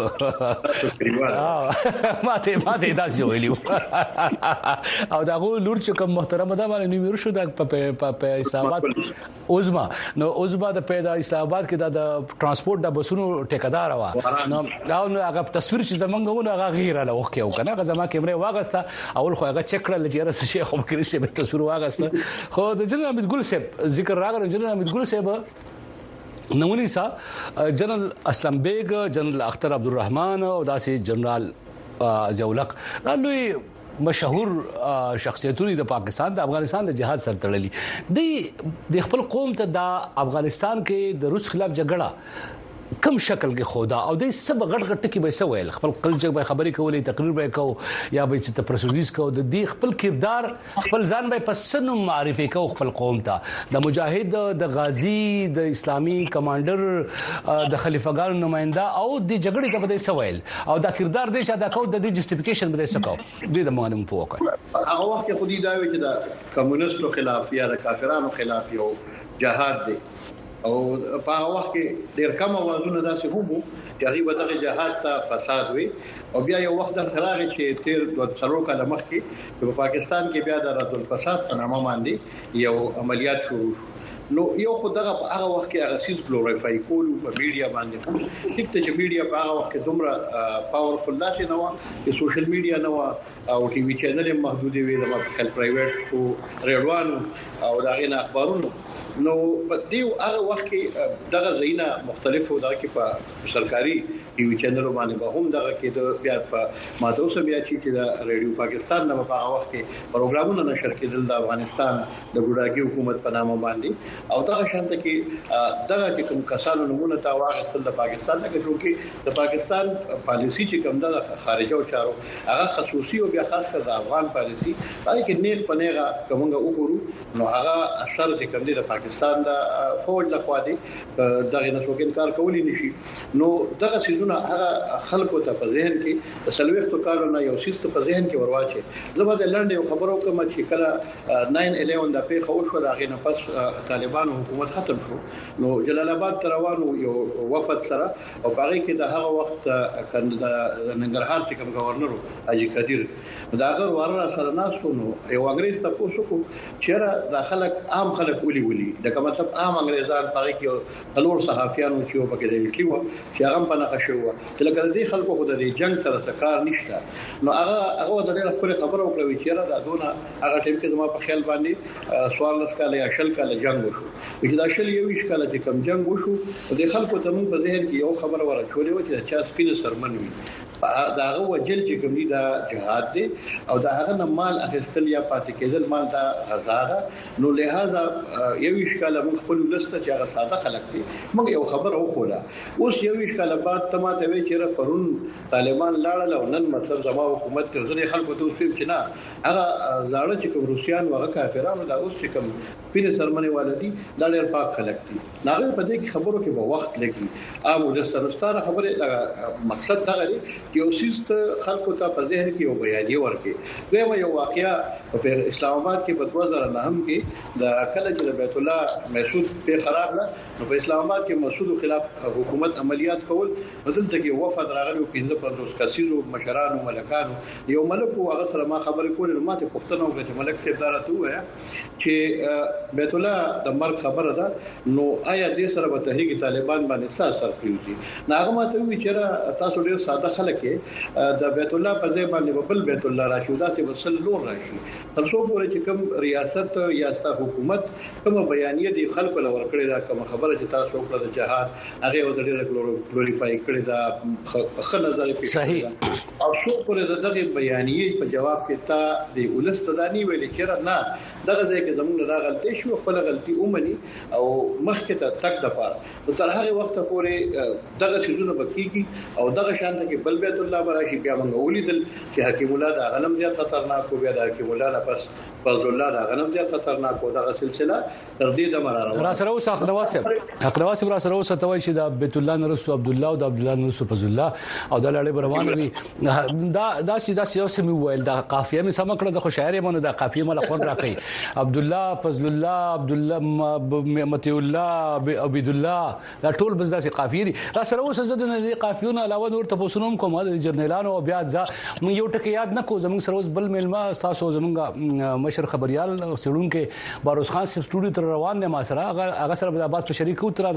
کړیو ماته دا څه ویلو او دا لور چې کوم محترم ده باندې نیمه شو د په اسلام آباد عظما د پیدا اسلام آباد کې د ترانسپورت د بسونو ټیکدار وا نو هغه تصویر چې زمونږ هغه غیر له وخت یو کنه ما کیمره واغسته اول خو هغه چک کړل چې راس شیخ هم کړی چې به تصویر واغسته خو د جنرال حامد ګل صاحب ذکر راغلی جنرال حامد ګل صاحب نمونی سا جنرال اسلم بیگ جنرال اختر عبدالرحمن او داسې جنرال ضیاءالحق دا لوی مشهور شخصیتونه د پاکستان د افغانستان د جهاد سره تړلي د خپل قوم ته د افغانستان کې د روس خلاف جګړه کم شکل کې خودا او د سب غټ غټ ټکی به سویل خپل کلچر به خبرې کولې تقریر به کو یا به چې پرسویز کو د دې خپل کردار خپل ځان به پسنو معرفي کو خپل قوم ته د مجاهد د غازی د اسلامي کمانډر د خلیفګانو نمائنده او د جګړې ته به سویل او دا کردار دې چې دا کو د دې جسټیفیکیشن به سکو دې د مانم په وکړه هغه وخت کې خودي دا وی چې د کمونستو خلاف یا د کافرانو خلاف یو جهاد دی او په هغه وخت کې ډېر کم اوازونه داسې هم چې هغه به دغه جهاد ته فساد وي او بیا یو وخت در سره چې تیر 2 کال مخکې په پاکستان کې بیا د رد الفساد په نامه باندې یو عملیات شروع نو یو خدغه په هغه وخت کې هغه سیس ګلوریفای کول په میډیا باندې ټیک ته چې میډیا په هغه وخت کې دومره پاورفل داسې نه و چې سوشل میډیا نه و او ټي وي چینل محدود وي د خپل پرایویټ او ریډوان او دغه اخبارونو نو په دې هغه وخت کې دغه زینا مختلفو دغه کې په سرکاري ټي وي چینل باندې به هم دغه کې د بیا په مادروسه بیا چې د ریډیو پاکستان نه په هغه وخت کې پروګرامونه نشر کېدل د افغانستان د ګوډاګي حکومت په نامه باندې او دا شانته کې دغه کوم کسانو نمونه تا واغستل د پاکستان نه چې د پاکستان پالیسی چې کوم د خارجه چارو هغه خصوصي او بیا خاص کر د افغان پالیسی هغه کې نیل پنهغه کومه وګورو نو هغه اثر چې کوم د پاکستان د فوج لخوا دی دغه نسوک انکار کولی نشي نو دغه سيزونه هغه خلکو ته په ذهن کې د سلويختو کارونه یو سیستم په ذهن کې ورواچي زبر د لنډ یو خبرو کوم چې کله 9/11 د پیښه وشو دا غي نه پس طالبان حکومت ختم شو نو جلال آباد روانو یو وفد سره او باغی کې د هغه وخت د ننګرهار چې کوم گورنر حاجی قدیر دا هغه وراره سره ناسو نو یو انګريز تاسو کو چیرې د خلک عام خلک ولي دا مطلب عام انګريزان باغی کې څلور صحافیانو چې په کې د لیکلو چې هغه په نقشه و چې لکه د خلکو خو د جنگ سره سکار نشته نو هغه د ډېر خبره وکړه چې دا دونه هغه ټیم کې زما په خیال باندې سوال لسکاله یا شل کاله جنگ وشو چې دا شل یو کاله چې کم جنگ وشو د خلکو ته مون په ذهن کې یو خبره ورچولې و چې چا سپینه سرمن وي دا هغه وجل چې کوم دي دا جهاد دي او دا هغه نه مال اخیستل یا پاتې کېدل مال دا غزاره نو لہذا یو اشکال موږ خپل لسته چې هغه ساده خلک دي موږ یو خبر وخوله اوس یو اشکال بعد تماته وی چې پرون طالبان لاړل او نن مطلب زما حکومت ته ځنې خلکو ته وسیم چې نه هغه زاړه چې کوم روسيان وغه کافرانو دا اوس چې کوم پینې سرمنې والدي دا ډېر پاک خلک دي ناغه په دې خبرو کې به وخت لګي عام ولستانستاره خبره مقصد دا غري یو سیست خلکو ته په ذهن کې یو بیان ورکړي دوی یو واقعیا په اسلام آباد کې په 2009 کې د کله چې د بیت الله مسعود په خراب نه نو په اسلام آباد کې مسعود خلاف حکومت عملیات کول مثلا کې وفد راغلي 15 کسیزو مشرانو ملکانو یو ملک هغه سره ما خبرې کولې ماته پښتنه وکړه چې ملک صاحب دارته وایا چې بیت الله د مرګ خبره ده نو آیا دې سره به تحریک طالبان باندې څه اثر کوي ناغه ماته وی چې تاسو ډېر ساده خلک د بیت الله په ځای باندې بل بیت الله راشي دا چې وسل نور راشي تر څو پورې چې کوم ریاست یا ستا حکومت کوم بیانیه دی خلکو لور کړی دا کوم خبره چې تاسو کړل د جهاد هغه ودرې ګلوریفای کړی دا خل نظر په صحیح او شو پورې دغه بیانیه په جواب کې تا د ولستدانی ویل چې نه دغه ځای کې زموږ نه غلطي شو خپل غلطي اومني او مخکې ته تک د پاره نو تر هغه وخت پورې دغه شیزونه بکیږي او دغه شان کې بل بیت الله براشي بیا موږ ولیدل چې حکیم الله دا غنم زیات خطرناک او بیا د حکیم الله نه پس فضل الله دا غنم زیات خطرناک او دغه سلسله تر دې د مراره را سره اوس اقنواسب را سره اوس توي چې د بیت الله نرسو عبد الله او د عبد الله نرسو فضل الله او د لړې روان وي دا سیاسي سم ویل دا قافیه می سم کړه د خو شاعر مونږ د قافیه مل خور راکې عبد الله فضل الله عبد الله متي الله عبد الله دا ټول بس داسې قافیه دي را سره اوس زده د قافیونه علاوه نور تاسو کوم د جرنیلانو او بیا مې یو ټکی یاد نکو زموږ سره اوس بل ملما تاسو زموږ مشر خبريال سړون کې باروس خان سپ سټوډیو تر روان نه ما سره هغه سره د عباس په شریکو تر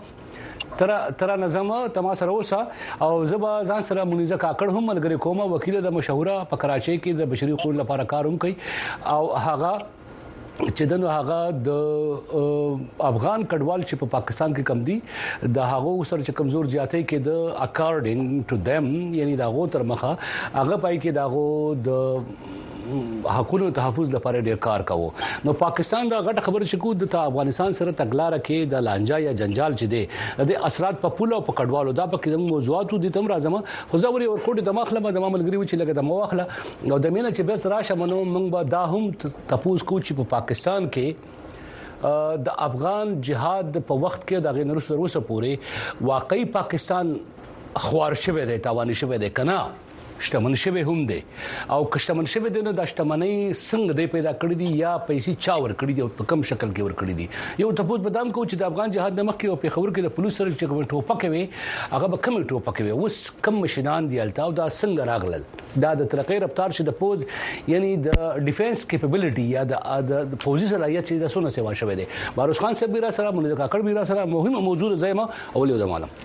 نظم تما سره اوسه او زبا ځان سره منیزه کاکړ هم ملګری کومه وکیل د مشهوره په کراچۍ کې د بشري حقوقو لپاره کار کوي او هغه چې دنو هغه د افغان کډوال چې په پاکستان کې کم دي د هغه سره چې کمزور زیاتې کې د اکارډینګ ټو دیم یعنی دا غو تر مخه هغه پای کې دا غو د حقوقو تحفظ لپاره ډیر کار کوي نو پاکستان دا غټ خبره شکو د افغانستان سره تګلار کې د لانجا یا جنجال چې دي د اثرات په پوله او په کډوالو دا په کوم موضوعات دي تم راځم خو زوري ورکوټ د مخله د ملګری و چې لګه د موخله نو د مینه چې به راشه منو موږ به دا هم تپوس کو چې په پاکستان کې د افغان جهاد په وخت کې د غنرو سره پورې واقعي پاکستان خوار شوه دی تاوان شوه دی کنه شتمن شوه هم دي او کشتمن شوه دي نو د شتمنۍ څنګه دی پیدا کړی دي یا پیسې چا ور کړی دي او په کم شکل کې ور کړی دي یو تاسو بدام کو چې د افغان جهاد د مخ کې او په خبر کې د پولیس سره چې کوم ټوپک وي هغه به کم ټوپک وي اوس کم مشنان دی التاو دا څنګه راغلل دا د ترقې رفتار چې د پوز یعنی د ډیفنس کیپبلیټي یا د پوزي صلاحیت چې د سونه سیوا شوه دي باروس خان صاحب را سره مونږ کاکړ بي را سره مهمه موضوع زایمه اولیو د معلم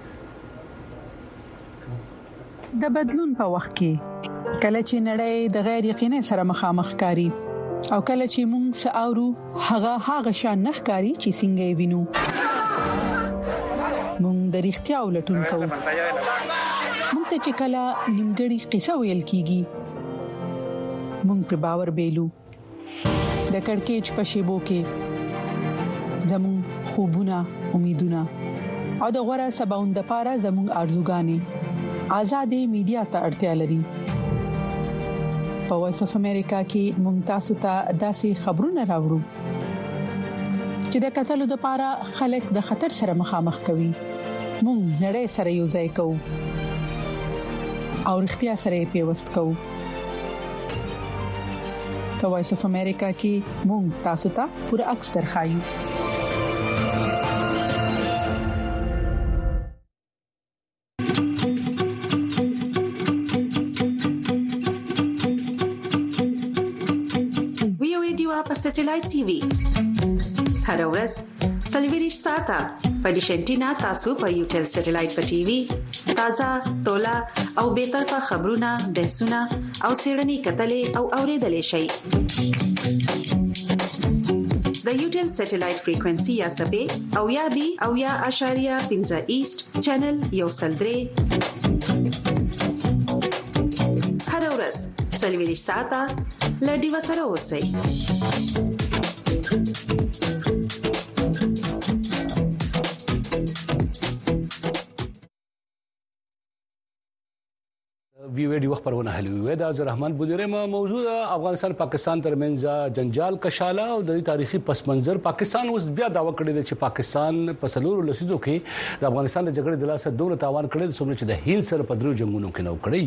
د بدلون په وخت کې کله چې نړۍ د غیر یقیني سره مخامخ کاری او کله چې موږ ساورو هغه شان نخکاری چې څنګه وینو موږ د اړتیا ولټون کوو موږ ته چې کله نیمګړی قصه ویل کیږي موږ په باور بیلو د کڑکېچ په شیبو کې زموږ خوبونه امیدونه او د غوړه سباوند لپاره زموږ ارزوګانی آزادې میډیا ته اړتیا لري. په وایس اف امریکا کې ممتاز ته داسې خبرونه راوړو چې د قتل لپاره خلک د خطر سره مخامخ کوي. مونږ نړۍ سره یو ځای کوو او اړتیا سره پیوست کوو. په وایس اف امریکا کې مونږ تاسو ته پوره عکس درخایو. سټلایټ ټي وي هر ورځ سلویریش ساته په ډیشنټینا تاسو په یوټل سټلایټ په ټي وي تازه تولا او به طرفه خبرونه بحثونه او سیړنی کتلې او اوریدلې شي. د یوټل سټلایټ فریکوئنسي یا سبې او یا بي او یا اشاریه 15 ایست چینل یو سلدري هر ورځ سلویریش ساته لډي وسره اوسئ. ویډیو خبرونه هلوي د عبدالرحمن بودرم موضوع افغانستان پاکستان ترمنځ جنجال کشاله او د تاریخي پس منظر. پاکستان اوس بیا داوا کړی دی چې پاکستان په سلورو لسیزو کې د افغانستان د جګړې د لاسه دوه تاوان کړی د څومره چې د هیل سره په درو جنگونو کې نو کړی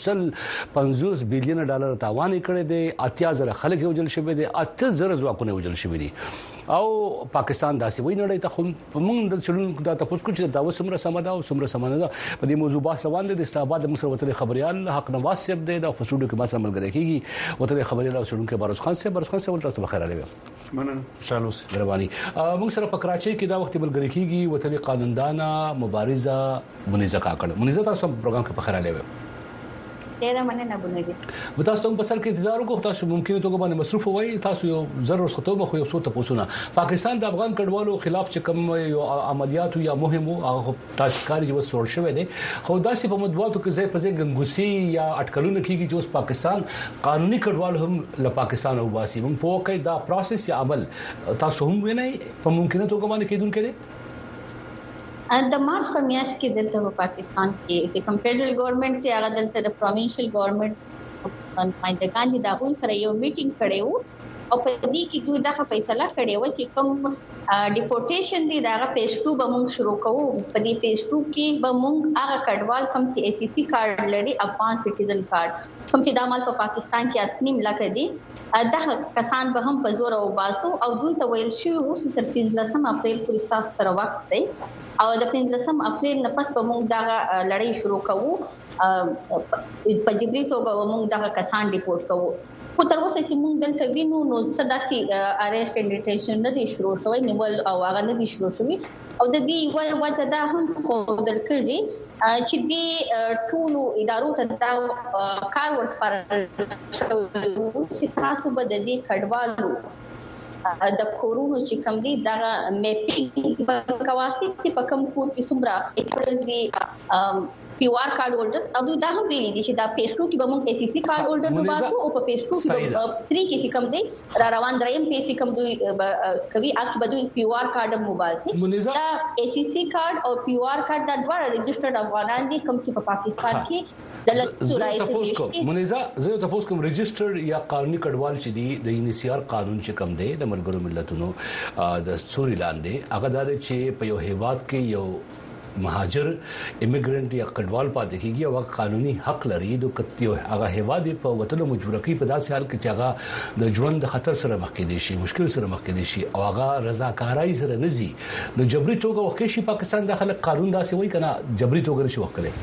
150 بلین ډالر تاوان کړی دی. 80,000 خلک وژل شوی دي 80,000 ځواکونه وژل شوی دي او پاکستان داسې وای نړۍ ته خو موږ د چلون دا تاسو کو چې دا وسمره سمدا او سمره سمانه ده په دې موضوع بحث روان دي. د اسلام آباد د مصر وتلې خبريال حق نواز صاحب د خصوصي کې باسه ملګری کیږي وتلې خبريال او چلون کې بروز خان صاحب ولته بخیر علي منن شالوس مهرباني. موږ سره په کراچۍ کې دا وخت ملګری کیږي وتلې قانوندانا مبارزه منیزه کاکړ منیزه تاسو پروګرام کې بخیر علي ډیره مننه بونګي. تاسو ته په سر کې انتظار وکړو تاسو ممکن ته باندې مصروف وای تاسو یو ضرور خطوبه خو یو څه ته پوښتنه پاکستان د افغان کډوالو خلاف چې کوم یو عملیات یا مهمو هغه تاسو کاری چې وسور شوې دي خو داسې په مطبوعاتو کې ځای په ځای ګنګوسي یا اټکلونه کیږي چې اوس پاکستان قانوني کډوال هم له پاکستان او باسي موږ په کې دا پروسس یا عمل تاسو هم وینئ په ممکنه توګه باندې کېدونکې دي. د مارچ په میاشت کې دلته په پاکستان کې د فدرال ګورنمنت کې هغه دلته د پروینشل ګورنمنت ماینډګان دي دا غوښتل سره یو میټینګ کړي وو او په دې کې دوی دا فیصله کړې و چې کوم ډیپورټیشن دي دا پیشتو به موږ شروع کوو. په دې پیشتو کې به موږ هغه کډوال کوم چې ای سی سی کارت لري افغان سټیزن کارت کوم چې د عمل په پاکستان کې اصلي ملک دي دا کسان به هم په زور او باسو او دوی ته ویل شوی و چې تر 15 اپریل پورې تاسو سره وخت دی او د 15 اپریل نه پس به موږ دا لړۍ شروع کوو په جبري توګه موږ دا کسان ډیپورټ کوو. خو تر اوسه چې موږ دلته وینو نو څه داسې اریسټ اینډ ډیټینشن نه دي شروع شوی نیول او هغه نه دي شروع شوی او د دې وجه دا هم ښودل کېږي چې دې ټول ادارو ته دا کار ورسپارل شوی چې تاسو به د دې کډوالو د کورونو چې کوم دي دا میپینګ په کواسي چې په کوم کور کې څومره دي پی او آر کارت هولډر او دا هم ویلي دي چې دا پیسو کې به موږ ای سی سی کارت هولډر په باسو او په پیسو کې 3 کې کوم دي را روان دریم پیسې کوم دوی کوي اکه به دوی پی او آر کارت موبایل دي دا ای سی سی کارت او پی او آر کارت دا ډول ريجسترډ افغانان دي کوم چې په پاکستان کې زه تاسو کوم ريجسترډ یا قانوني کډوال چې دي د ان سی آر قانون چې کوم دی د ملګرو ملتونو د سوري لاندې هغه د چې په یو هیواد کې یو مهاجر ایمیګرنٹ یا کډوال پاتې کیږي او قانوني حق لري د کتیو هغه هیواد په وټلو مجبور کی په داسې حال کې چې هغه د ژوند د خطر سره مخ کې دي شي مشکل سره مخ کې دي شي او هغه رضاکارای سره نزي نو جبري توګه وکړي شي پاکستان داخله قانون داسې وای کنه جبري توګه نشي وکړي.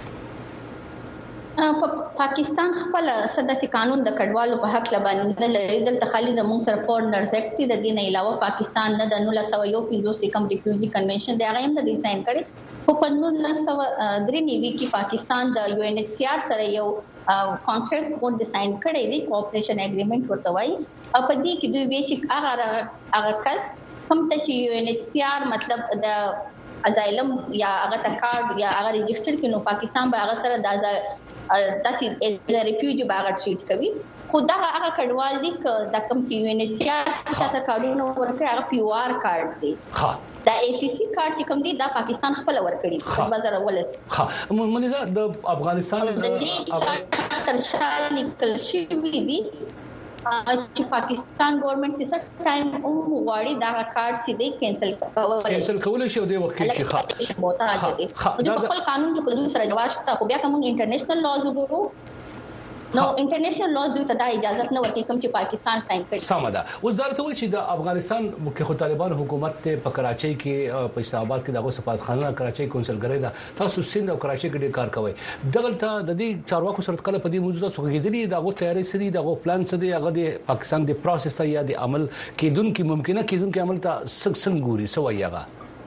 پاکستان خپل صداتي قانون د کډوالو په حق لبانې نه لري دلته خالي د مونږ سره فورنرز ایکټ د دې نه علاوه پاکستان نه د 1951 کم ریفیوجی کنونشن د هغه هم د ډیزاین کړي خو په 1993 کې پاکستان د یو ان ایچ سی آر سره یو کانټریکټ مون ډیزاین کړی دی کوآپریشن اګریمنت ورته وایي او په دې کې دوی وی چې هغه کس کوم ته چې یو ان ایچ سی آر مطلب د ازایلم یا هغه کارت یا هغه ريجستر کې نو پاکستان به هغه سره د داسې ریفیوجی باغ ټریټ کوي خو دا هغه کډوال دي د کوم کمیونټي تاسو کارونه ورکړي هغه پی او آر کارت دی دا ای سی سی کارت چې کوم دی دا پاکستان خپل ورکړي په بازار ولس منیزه د افغانستان ترشال لیکل شوی دی چې پاکستان ګورنمنت څه ټایم غواړي دا کارت سیده کینسل کول شي د وخت کې ښه دا خپل قانون کې په سره جواشته خو بیا کوم انټرنیشنل لاز وګورو نو انټرنیشنل لاز دوی ته دا اجازه نه ورکړي کوم چې پاکستان ساين کړي سمدا اوس دا ته چې د افغانستان کې خو طالبان حکومت په کراچۍ کې په اسلام آباد کې دغه سفارتخانه کراچۍ کونسلګری دا تاسو سند او کراچۍ کې ډیر کار کوي دغلته د دې چارواکو سره کله په دې موضوع څخه کېدلی دغه تیاری سړي دغه پلان څه دی هغه د پاکستان د پروسس ته یا د عمل کېدونکو ممکنه کېدونکو عمل ته څنګه ګوري سوي هغه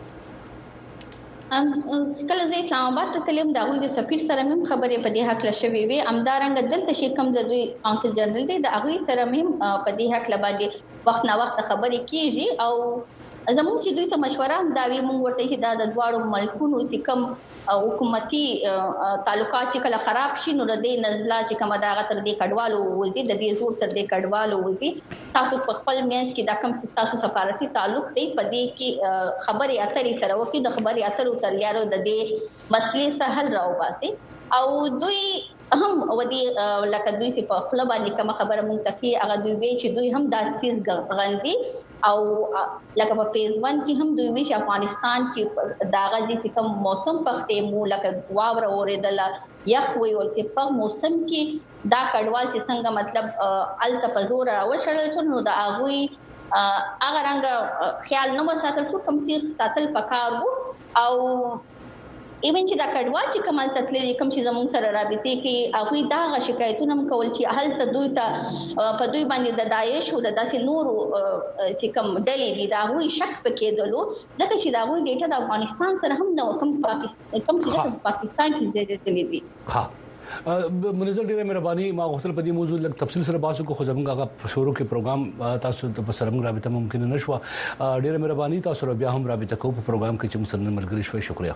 کله زه اسلام آباد ته تلم دا غوي د سفیر سره هم خبرې په دې حق لشي وي امدارنګ دلته شي کم د دوی کونسل جنرال دی د هغه سره هم په دې حق لباندې وخت نه وخت خبرې کیږي او زموږ چې دوی ته مشوره هم دا وی مونږ ورته چې دا د دواړو ملکونو چې کم حکومتي تعلقات چې کله خراب شي نو د دې نزله چې کومه دا غتر دې کډوالو وځي د دې زور تر دې کډوالو وځي تاسو په خپل میانس کې دا کم تاسو سفارتي تعلق دی په دې کې خبرې اترې سره وکړي د خبرې اترو تر یارو د دې مسلې څخه حل راوباسي او دوی هم ودی لکه دوی چې په خپل باندې کوم خبره مونږ تکي هغه دوی وی چې دوی هم دا چیز غندي او لکه په فیز 1 کې هم دوی وی چې افغانستان کې دا غږی چې کوم موسم پخته مو لکه واور اوریدل یخ وی ولته په موسم کې دا کډوال چې څنګه مطلب التفزور راوشل نو دا اغوي هغه رنګ خیال نو ساتل څو کم چې ساتل پکار وو او ایون چې دا کډوال چې کوم تطلیق کوم چې زموږ سره رابطه کې هغه دا شکایتونه هم کول چې هل څه دوی ته په دوی باندې د داعش او د داسې نورو چې کوم ډلې دي دا هوی شک پکې دلو لکه چې دا هوی ډیټا د افغانستان سره هم نو کوم چې پاکستان کې ځای دي ها منظر ډیره مهرباني ما غوښتل په دې موضوع لږ تفصیل سره باسو کو خو زموږ هغه شروع کې پروګرام تاسو په سره موږ رابطه ممکن نه شو ډیره مهرباني تاسو بیا هم رابطه کوو په پروګرام کې چې موږ سره ملګری شوي شکریا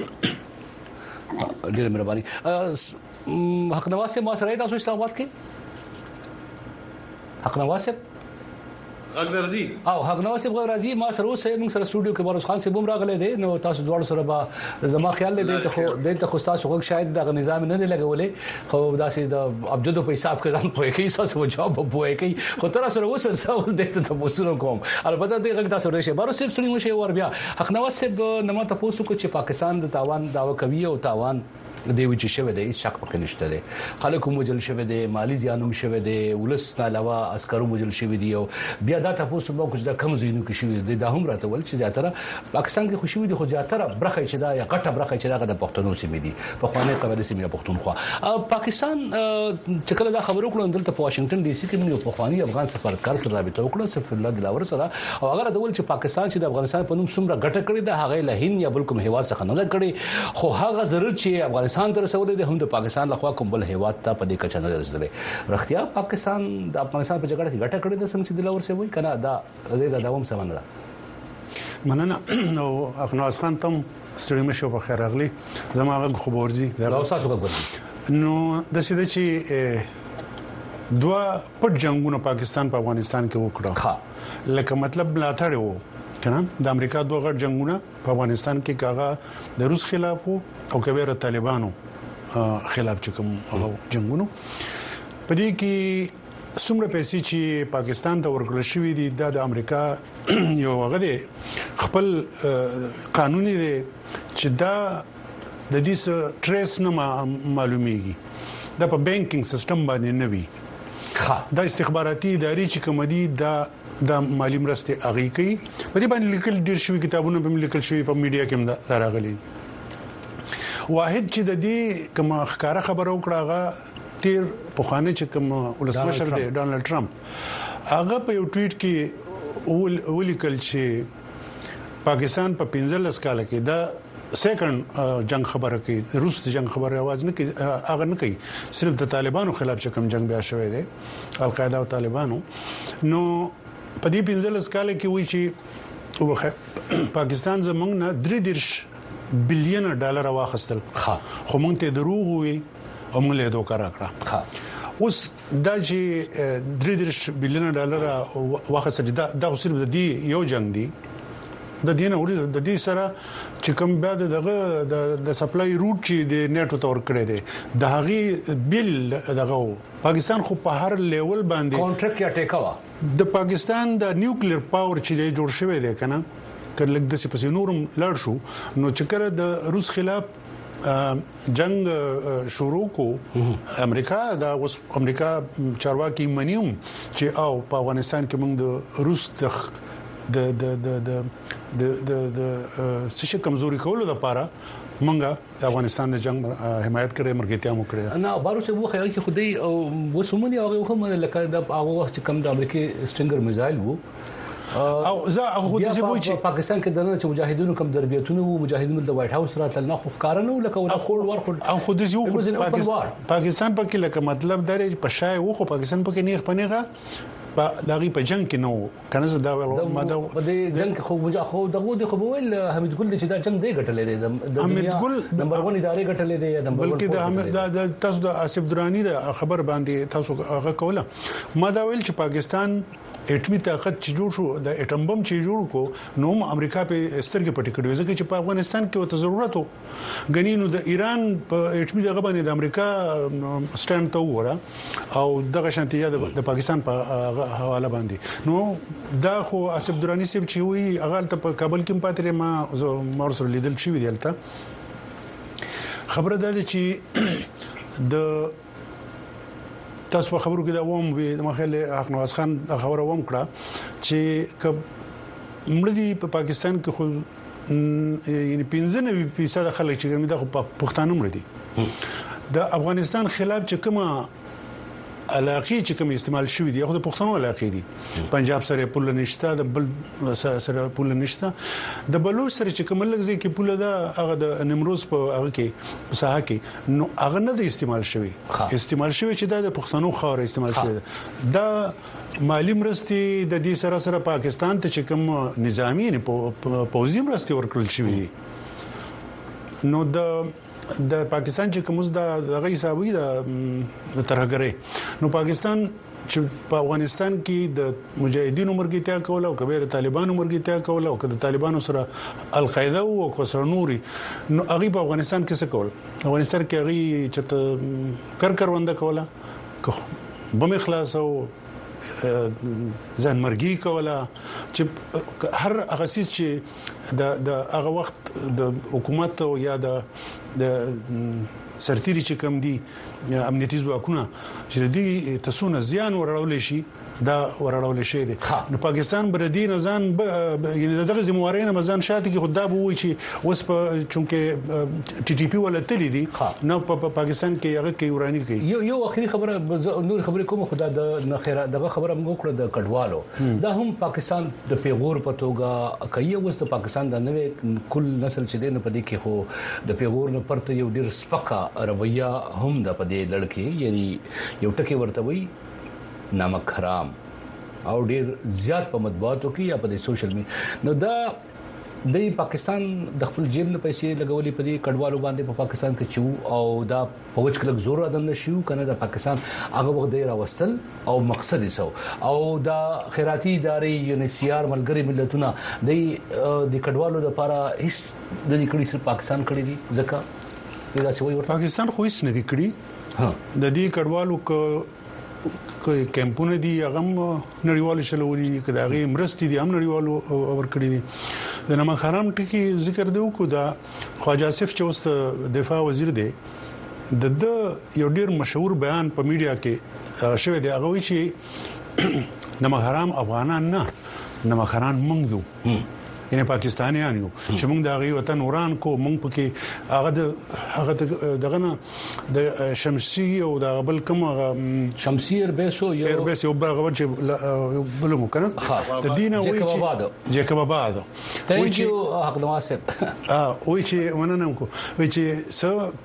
ډیره مهرباني حق نواز ما سره تاسو اسلام آباد کې حق نواز غږدردي او حق نواز صاحب راځي ما سره اوس موږ سره سټوډیو کې باروس خان صاحب هم راغلي دي نو تاسو دواړو سره به زما خیال دی ته خو تاسو خو شاید د نظام نه لګولې خو داسې د ابجدو په حساب کې ځان پوهې کې تاسو جواب پوهې کې خو تر سره اوس سوال دې ته تاسو کوم البته دې غږ تاسو راشي باروس صاحب سړي مشه ور بیا حق نواز صاحب نو تاسو کو چې پاکستان د تاوان داوا کوي او تاوان دی چې شوه دی شک پکې نشته دی خلکو مجل شوه دی مالی زیانوم شوه دی ولس نه علاوه عسکرو مجل شوه دی او بیا دا تاسو مو کوم د کم زینو کې شوه دی دا هم راته ول چې زیاتره پاکستان کې خوشي دي خو زیاتره برخه چې دا یا غټه برخه چې دا د پښتنو سیمې دي په خوانه قبایلی سیمې پښتونخوا پاکستان چې کله دا خبرو کړو دلته په واشنگټن ډي سي کې موږ په خواني افغان سفارتکار سره رابطه وکړه سفیر الله دلاور سره او هغه د ول چې پاکستان چې د افغانستان په نوم څومره غټه کړې ده هغه لهین یا بل کوم هیوا څخه نه کړې خو هغه ضرورت چې افغانستان تر رسولې ده د پاکستان لخوا کوم بل هیواد ته په دې کچه نه رسیدلې رښتیا پاکستان د افغانستان په جګړه کې ګټه کړې ده څنګه چې دلاور سي وای کنه دا دوام سمونه مننه نو اقناص خان تم ستړي مشه په خیر اغلی زموږ خبرځي دا اوسه خبرځي نو د سیده چې دوا پټ جنگونه پاکستان په افغانستان کې وکړه لکه مطلب ملاتړ وو کنه د امریکا دوه غټ جنگونه په افغانستان کې کاغه د روس خلاف او کبیر طالبانو خلاف چکم او جنگونو پدې کې څومره پیسې چې پاکستان ته ورکړل شوې دي د امریکا یو غږی خپل قانوني دي چې دا د دې ټریس نه معلومیږي دا په بانکینګ سیستم باندې نه وي دا استخباراتي ادارې چې کوم دي د مالی مرسته اغي کوي په دې باندې لیکل ډیر شوی کتابونه په لیکل شوی په میډیا کې دا راغلي واحد چې د دې کوم ښکارا خبرو کړهغه تیر په خانه چې کوم ولسمشر دی ډونالد ټرمپ هغه په یو ټویټ کې ولیکل چې پاکستان په 15 کال کې دا سیکنډ جنگ خبره کوي روس جنگ خبره आवाज نه کوي هغه نه کوي صرف د طالبانو خلاف چې کوم جنگ بیا شوی دی القاعده او طالبانو نو په دې 15 کال کې وی چې پاکستان زمونږ نه $3 بلین واخستل خو مونږ ته دروغ وي او موږ له دوه کار کړه اوس دا چې $3 بلین واخه سجدا دا صرف د دې یو جنگ دی د دې نه وړي د دې سره چې کوم بیا د سپلای روټ چې د نیټو تور کړی دی د هغه بل دغه پاکستان خو په هر لیول باندې کانټریکټ یا ټیکاوه د پاکستان د نیوکلیر پاور چې جوړ شوی دی کنه کله د څه پسې نورم لاړ شو نو چې کله د روس خلاف جنگ شروع کو امریکا چارواکي منیوم چې او په افغانستان کې موږ د روس د سشي کمزوري کولو لپاره مونږه د افغانستان د جنگ حمایت کړې مرګتیا مو کړې نه بارو چې وو خیال کې خودي او وسمونی هغه هم لکه د هغه وخت کم د امریکای سټینګر میزایل وو او زه هغه د سی بوچ پاکستان کې دنه چې مجاهدونو کم دربیتونه وو مجاهدونو د وایټ هاوس راتل نه خو کارنه لکه ولا خور ورخ او خو د یو پاکستان په کې لکه مطلب درې په شای وو خو پاکستان په کې نیغ پنیغه دغه په جنگ کې نو کنه زه دا ماده د جنگ خو دغه خو ویل حمید ګل چې دا جنگ دی غټلې دی د حمید ګل نمبر 1 ادارې غټلې دی بلکې د تاسو د آصف درانی د خبر باندې تاسو هغه کوله ما دا ویل چې پاکستان اټمی طاقت چې جوړ شو د اټم بم چې جوړ کو نو امریکا په سترګې پټې کړې ځکه چې په افغانستان کې وته ضرورت وو غنی نو د ایران په اټمی دغه باندې د امریکا سټاند ته وره او دغه شانتي د پاکستان په حواله باندې نو دا خو آصف درانی سیب چې وی هغه ته په کابل کې پاتره ما ورسره لیدل شي وی دلته خبره ده چې د تاسو په خبرو کې دا ووم د مخاله حق نواز خان خبره ووم کړه چې مړدي په پاکستان کې خو یعنی 15% خلک چې ګرمي د پښتانه مړدي د افغانستان خلاف چې کومه علاقه چې کوم استعمال شوی دی خو د پښتنو علاقه دي پنجاب سره پول نشته د بل سره پول نشته د بلوچ سره چې کوم لږ ځکه پول ده هغه د نیمروز په هغه کې ساحه کې نو هغه نه د استعمال شوی چې د پښتنو خاور استعمال شوی دا مالی مرستې د دې سره پاکستان ته چې کوم نظامی پوځي مرستې ورکړل شوی نو د پاکستان چې کوم د حسابي د ترهګرۍ نو پاکستان چې په افغانستان کې د مجاهدینو مرګتیا کول او کبیر طالبانو مرګتیا کول او د طالبانو سره القاعده او کوسر نوري نو هغه په افغانستان کې څه کول افغانستان کې هغه چې کارونده کوله بم اخلاص او ځان مرګي کوله چې هر هغه سیس چې د هغه وخت د حکومت او یا د سرتيري چې کم دي امنیتي ځواکونه چې دې تاسو زیان ورړول شي دا ورړول شي دي نو پاکستان بردي نزان یعنی دغه زموارینه مزان شاته کې خدای بو وي چې اوس په چونکه ټي ټي پی ولته دي نو په پاکستان کې هغه کې ورانی کوي یو اخري خبره نور خبره کوم خدای د نخره دغه خبره موږ کړو د کډوالو دا هم پاکستان د پیغور په توګه کوي اوس د پاکستان د نوې کل نسل چې دین په دې کې خو د پیغور نه پرته یو ډیر سپکه رویه هم د په دې لړکی یعنی یو ټکی ورته وي نمک حرام او ډیر زیات په مطبوعاتو کې یا په سوشل میډیا نو دا د پاکستان د خپل جیب نه پیسې لګولې په دې کډوالو باندې په پاکستان کې چو او دا په وچ کلک زور اذن نشو کنه د پاکستان هغه وخت ډیر واستل او مقصد یې سو او دا خیراتي ادارې یونیسیار ملګری ملتونه د کډوالو لپاره هیڅ د دې کړي سره پاکستان کړی دي ځکه دا څه وایي پاکستان خو هیڅ نه دی کړی د دې کډوالو کیمپونه دي هغه نړیوال شلولي دي کله هغه مرستې دي هم نړیوالو ورکړي دي د نمک حرام ټکی ذکر دی کو دا خواجه آصف چې دفاع وزیر دی د یو ډیر مشهور بیان په میډیا کې شوی دی هغه وی چې نمک حرام افغانان نه نمک حرام مونږ یو یعنی پاکستانیان یو چې موږ د غي وطن وران کو موږ پکې هغه دغه نه د شمسي او د بل کوم شمسیر بیسو یو بیسو بغه چې بل مو کنه د دینه وای چې جیکب آباد وای چې حق نواسب وای چې وننم کو وای چې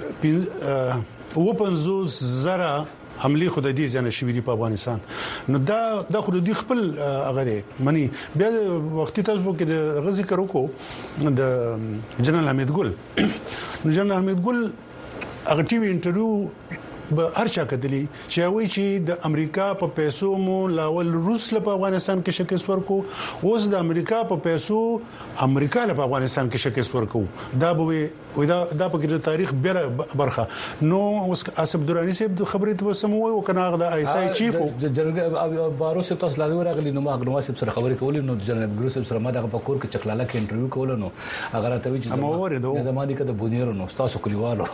سو وپنځوس زره حمله خود دې ځنه شوې دي په افغانستان نو دا خود دې خپل هغه دی منی بیا وخت تاسو کې د غزي کرو کو د جنرال حمید ګل نو جنرال حمید ګل هغه ټي وي انټرویو هرچا کتلی چې وایي چې د امریکا په پیسو مو لاول روس له افغانستان کې شکست ورکو اوس د امریکا په پیسو امریکا له افغانستان کې شکست ورکو دا به دا په کې د تاریخ بیره برخه نو اوس اسب درانی صاحب د خبرې ته سموي او کنه د آی اس آی چیف جنرال بارو صاحب تاسو لاندې راغلی نو ما غنوا صاحب سره خبرې کولې نو جنرال ګرو صاحب سره ما دغه په کور کې چکلاله کې انټرویو کول نو هغه راته وی چې د زماني کې د بونیرو نو تاسو کلیوالو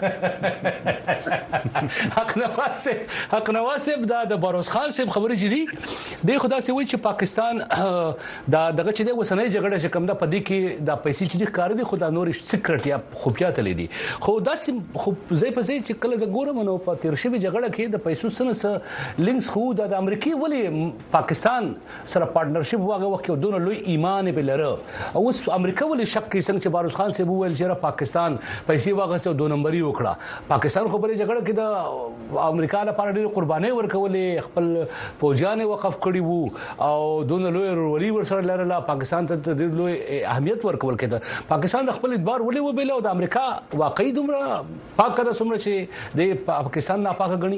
حق نواسب د باروس خان صاحب خبرې جدي د خدا سي وی چې پاکستان دا دغه چې د وسنۍ جګړه چې کوم د پدې کې د پیسې چې کار دي خدا نور سکرټ یا خفیات لیدي خو داس خو زې په زې چې کله ز ګورم نو په تیرشي جګړه کې د پیسو سره لینکس خو د امریکای ولی پاکستان سره پارټنرشپ واغه وکړو دونه لوی ایمان به لره اوس امریکا ولی شک کې څنګه چې باروس خان صاحب ویل چې پاکستان پیسې واغسته 2 نمبري وکړه پاکستان خو په جګړه کې د امریکا لپاره ډېر قرباني ورکولې خپل فوجان وقف کړي وو او دونه لوی رولي ورسره لرله پاکستان ته ډېر لوی اهمیت ورکول کېده پاکستان د خپل اعتبار ولې وبېله او د امریکا واقعي دومره پاک ده څومره چې د پاکستان ناپاک غني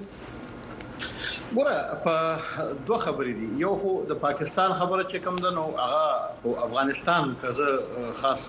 ګوره په دوه خبرې دي یو خو د پاکستان خبره چې کوم ده نو هغه افغانستان کزه خاص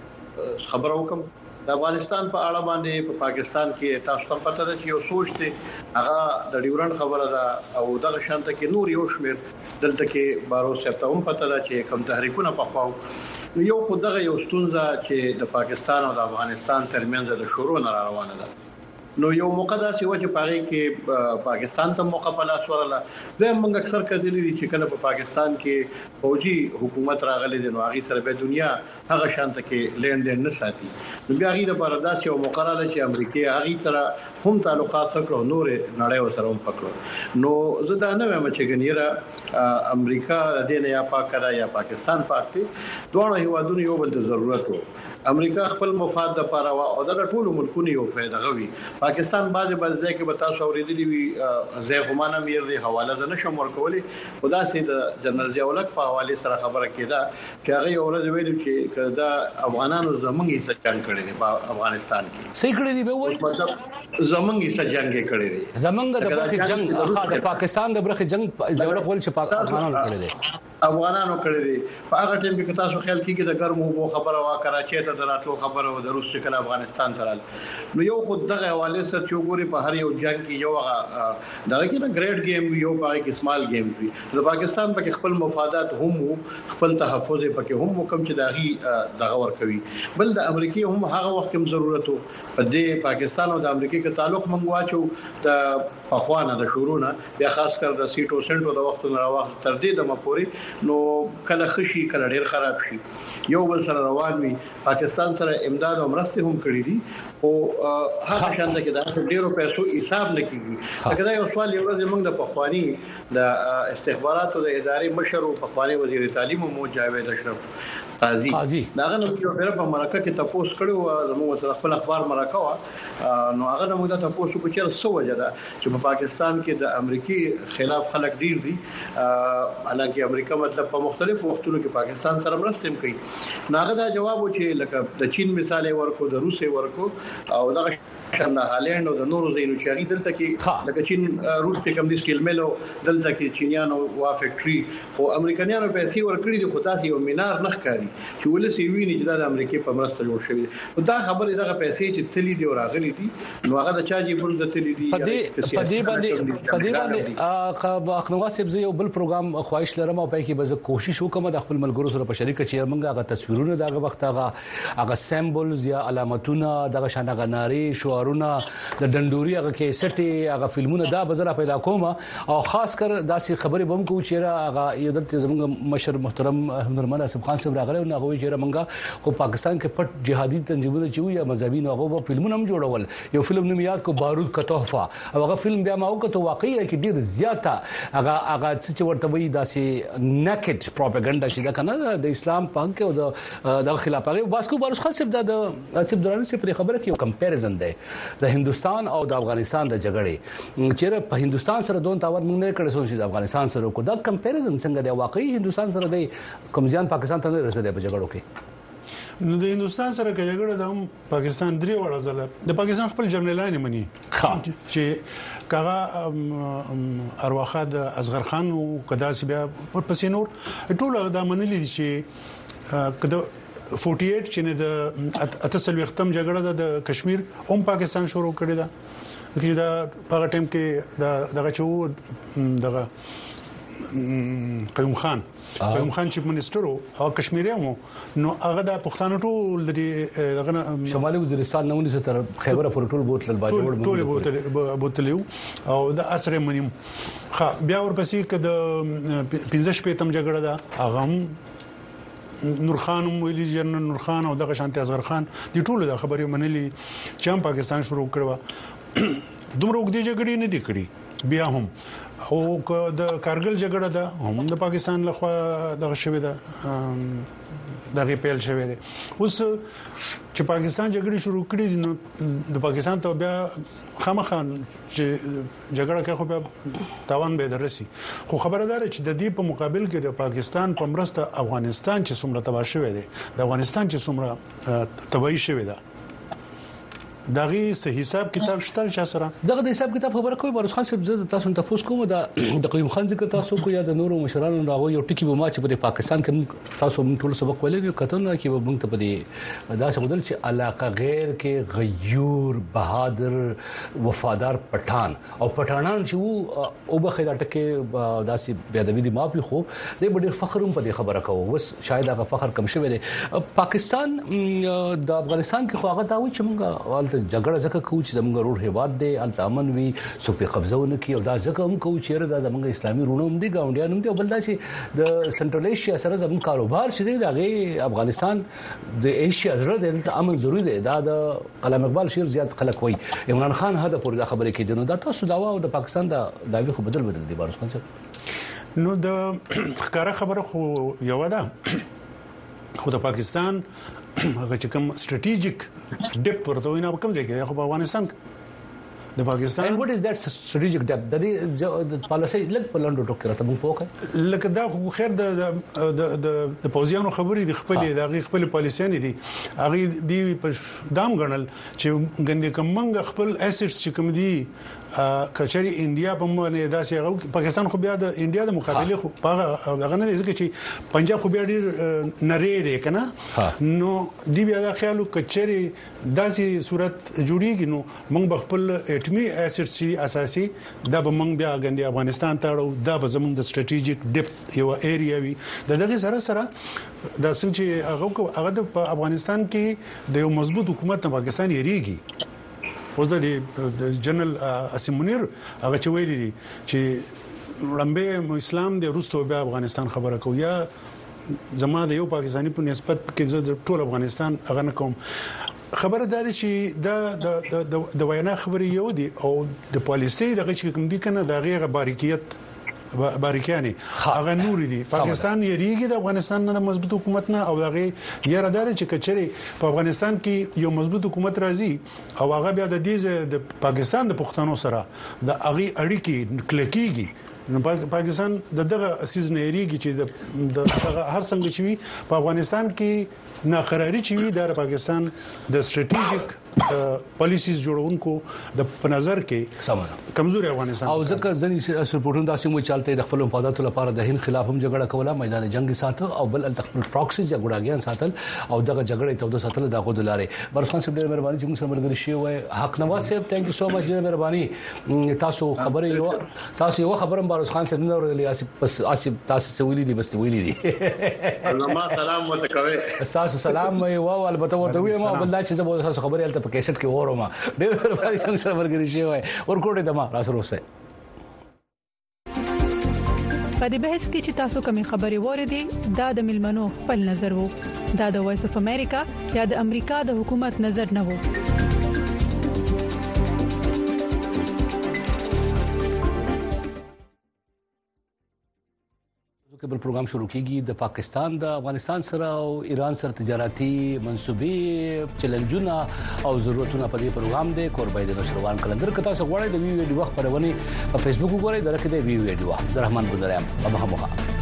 خبره وکم د افغانستان په اړه باندې په پاکستان کې تاسو ته پته ده چې یو سوچ دی هغه د ډیورنډ خبره ده او دغه شانته کې نور یو شمیر دلته کې باروس صاحب ته هم پته ده چې کوم تحریکونه په خواو یو خو دغه یو ستونزه چې د پاکستان او د افغانستان ترمنځ د شروع نه روانه ده نو یو مقدس یو چې پاره کې پاکستان ته مقابله سورله زه موږ اکثر کړي دي چې کله په پاکستان کې فوجي حکومت راغلي دي نو هغه سره به دنیا هغه شانته کې لیندین نه ساتي نو بیا هغه د پرداس یو مقرره چې امریکای هغه سره هم تعلقات سره نور نړۍ سره هم پکړو نو زه دا نه وایم چې ګنیره امریکا د دې نه یا پاکه یا پاکستان پاتې دوه هیوادونو یو بل ته ضرورت وو امریکا خپل مفاد د لپاره او د ټولو ملکونو یو فائدہ غوي پاکستان بعض ځای کې به تاسو اوریدلی وي زه همانه میر دی حواله نه شم ورکولي خدا سي د جنرال ضیاء په حواله سره خبره کیده چې هغه اورز ویل چې دا افغانانو زمونږ یې سچان کړی دی په افغانستان کې سېکړې دی به وایي زمونږ یې سجنګ کړی دی زمونږ د برخه جنگ د پاکستان د برخه جنگ ضرورت ول چې افغانانو کړی دی افغانانو کړی دی په هغه ټیم کې تاسو خیال کیږي د ګرمو بو خبره وا کراچي ته دراتلو خبره و د روس څخه افغانستان ته نو یو خود دغه حواله سره چې ګوري په هر یو جنگ کې یو دغه کې نه ګریډ گیم یو پای کې سمال گیم وي د پاکستان په خپل مفادات هم خپل تحفظ پکې هم کوم چې داغي دغه ور کوي بل د امریکای هم هغه وخت کوم ضرورت په دې پاکستان او د امریکای کې تعلق منغواچو د پخوانه د شورونه بیا خاص کر د سیټو سنټو د وخت نه راوخت تر دې د مپوري نو کله خشي کله ډیر خراب شي یو بل سره روان وي پاکستان سره امداد او مرسته هم کړی دي او هغه شاند کې د ډیرو پیسو حساب نه کیږي دا یو سوال یو ورځ موږ د پخوانی د استخباراتو د ادارې مشر او پخوانی وزیر تعلیم مو جاوید اشرف قاضي داغه نو یو ډېر په مرکه کې تاسو کړو زموږ سره خپل اخبار مرکه وا نو هغه نو د تاسو کو چیر سو وجه ده چې په پاکستان کې د امریکای خلاف خلک ډیر دي حالانکه امریکا مطلب په مختلفو وختونو کې پاکستان سره مرسته کوي ناغه دا جواب و چې لکه د چین مثال ورکو د روسي ورکو او دغه د هالند او د نورو زینو چې هغه دلته کې لکه چین روس ته کوم دي سکیل ملو دلته کې چینیانو وا فیکټري او امریکایانو پیسې ورکړي د خدای یو مینار نخ کاری چې ولسی ویني چې د امریکای په مرسته جوړ شوی او دا خبره دغه پیسې چې تللی دی او راغلي دي نو هغه د چا جیبونو د تللی دي په دې باندې اخنوا صاحب یو بل پروګرام خواهش لرم او په کې به کوشش وکم د خپل ملګرو سره په شریک چې موږ هغه تصویرونه دغه وخت هغه سمبولز یا علامتونه دغه شانه غناري شعارونه د ډنډوري هغه کیسټي هغه فلمونه دا بزره پیدا کوم او خاص کر داسې خبرې بم کو چې هغه یو دلته زموږ مشر محترم هنرمند اسف خان صاحب راغله او هغه چې موږ خو پاکستان کې پټ جهادي تنظیمونه چې یا مذهبي هغه فلمونه هم جوړول یو فلم نوم یاد کو بارود کا تحفه او هغه فلم بیا ما وکړو واقعي کې ډیر زیاته هغه چې ورته وي داسې نکټ پروپاګاندا چې دا کنه د اسلام پنګ او د خلاف هغه باسکو باروس خان صاحب د اسف دراني صاحب خبره کې یو کمپیریزن دی د هندستان او د افغانستان د جګړې چې په هندستان سره دون تاور موږ نه کړی چې د افغانستان سره کو دا کمپیریزن څنګه دی واقعي هندستان سره د کمزیان پاکستان ته نه رسیدي په جګړو کې نو د هندستان سره کې جګړه د پاکستان درې وړه ځله د پاکستان خپل جنرالان مني چې کاغه ارواخه د اصغر خان او قداسي بیا ورپسې نور ټول دا منلي دي چې کده 48 چې د اتصل وختم جګړه د کشمیر هم پاکستان شروع کړی دا چې دا په ټیم کې دغه چو دغه قیوم خان چې منسټر او کشمیریانو نو هغه د پښتانه ټول دغه شمالي وزیرستان نو نس تر خیبر پر ټول بوتل باجوړ ټول بوتلیو او د اسره منیم خا بیا ورپسې کده 15 پیتم جګړه دا هغه نور خان ویلي جنرال نور خان او دغه شانتي اصغر خان دي ټول د خبرې منلي چې هم پاکستان شروع کړو دومره وګړي جګړې نه دي کړې بیا هم او د کارګل جګړه ده هم د پاکستان لخوا دغه شوې ده دغه پیل شوې ده اوس چې پاکستان جګړې شروع کړې دي نو د پاکستان ته بیا خامخان چې جګړه کې خو بیا تاوان به درسي خو خبردار چې د دې په مقابل کې د پاکستان په مرسته افغانستان چې څومره تباہ شوی دی د افغانستان چې څومره تباہي شوی ده دغه صحیح حساب کتاب شته چې سره دغه حساب کتاب خبره کوي بارس خان صاحب زه تاسو ته تاسو کوم د قیوم خان ذکر تاسو کو یا د نورو مشرانو راغو یو ټکی به ما چې په پاکستان کې تاسو موږ ټول سبق ویلې کتل کې به موږ ته په دې دا څنګه چې علاقه غیر کې غیور بهادر وفادار پټان او پټانان چې وو او بخیدا ټکه داسې بیادبی دي ما په خو د ډېر فخر هم په دې خبره کوو وس شاید هغه فخر کم شوی دی پاکستان د افغانستان کې خو هغه دا و چې موږ جګړه ځکه کوو چې زموږ روړ هیواد دی الته امن وي څوک په قبضهونه کوي او دا ځکه هم کوو چې دا زموږ اسلامي رونو هم دي ګاونډیان هم دي او بل دا چې د سنټرل ایشیا سره زموږ کاروبار چې دی دا افغانستان د ایشیا سره د امن ضروري دی دا د کلام اقبال شعر زیات خلک وایي عمران خان هدا پر دا خبره کې دنو دا تاسو داوا او د پاکستان دا داوی خو بدل دي بارس خان صاحب نو د ښکارا خبره خو یو ده خو د پاکستان هغه چې کوم سټریټیجیک ډیپ ورته وینا کوم ځای کې خو افغانستان د پاکستان and what is that strategic depth د پالیسي لږ په لندو ټوکر ته مو پوکه لکه دا خو خیر د پوزیانو خبرې د خپل پالیسیان دي هغه دی په دام غنل چې ګندې کومنګ خپل اسټس چې کوم دي کچري انډیا په باندې داسې پاکستان خو بیا د انډیا د مقابله خو هغه نه ځکه چې پنجاب خو بیا ډیر نری دی کنه نو دی بیا د خیالو کچري داسې صورت جوړیږي نو موږ بخپل اټمی اسټس چې اساسي دا به موږ بیا ګندې افغانستان ته اړو دا به زموږ د سټریټیجیک ډیپ یو ایریا وي دغه سره دا څنګه چې هغه د افغانستان کې د یو مضبوط حکومت نه پاکستان یریږي اوس د جنرال اسیم منیر هغه چې ویلي دي چې لمبه اسلام د روسو بیا افغانستان خبره کوي یا زما د یو پاکستانی په نسبت کې زه ټول افغانستان هغه نه کوم خبره ده چې د وینا خبرې یو دي او د پالیسي دغه چې کوم دي کنه د غیر باریکانی هغه نور دي پاکستان یریږي د افغانستان نه مضبوط حکومت نه او دغه یره دار چې کچري په افغانستان کې یو مضبوط حکومت راځي او هغه بیا د دې د پاکستان د پښتنو سره د اغي اړیکې کلکیږي نو پاکستان دغه سیزن یریږي چې د هر څنګه چې په افغانستان کې ناقراری چې د پاکستان د سټریټیجیک پالیسیز جوړونکو د په نظر کې کمزوري افغانستان او ځکه ځنی سپورټون داسې مو چلته د خپل مفادات لپاره د هند خلاف هم جګړه کوله میدان جنگ ساتو او بل خپل پراکسیز یا ګډاګیان ساتل او دغه جګړه ته د ساتل د غوډلارې برس خان صاحب ډېر مهرباني چې موږ سره ملګری شي وای حق نواز صاحب ثانک یو سو مچ ډېر مهرباني تاسو خبره یو خبره برس خان صاحب نور لري اسب تاسو سویلی دي بس ویلی دي الله سلام وتکوي تاسو سلام او البته ورته ویم او بل دا چې زه تاسو خبرې الته په کیسټ کې اورم ډېر مهرباني څنګه سره ورګری شي وای ورکوټه دما راسره اوسه په دې بحث کې چې تاسو کومې خبرې وریدي دا د ملمنو خپل نظر وو دا د وایس اف امریکا یا د امریکا د حکومت نظر نه وو کې بل پروګرام شروع کیږي د پاکستان د افغانستان سره او ایران سره تجارتي منسوبې چیلنجونه او ضرورتونه په دې پروګرام دی قربای د نشروان کلندر کته سره غواړي د ویډیو وخت پرونی په فیسبوک وګورئ درکې د ویډیو د رحمان بندرام په مخه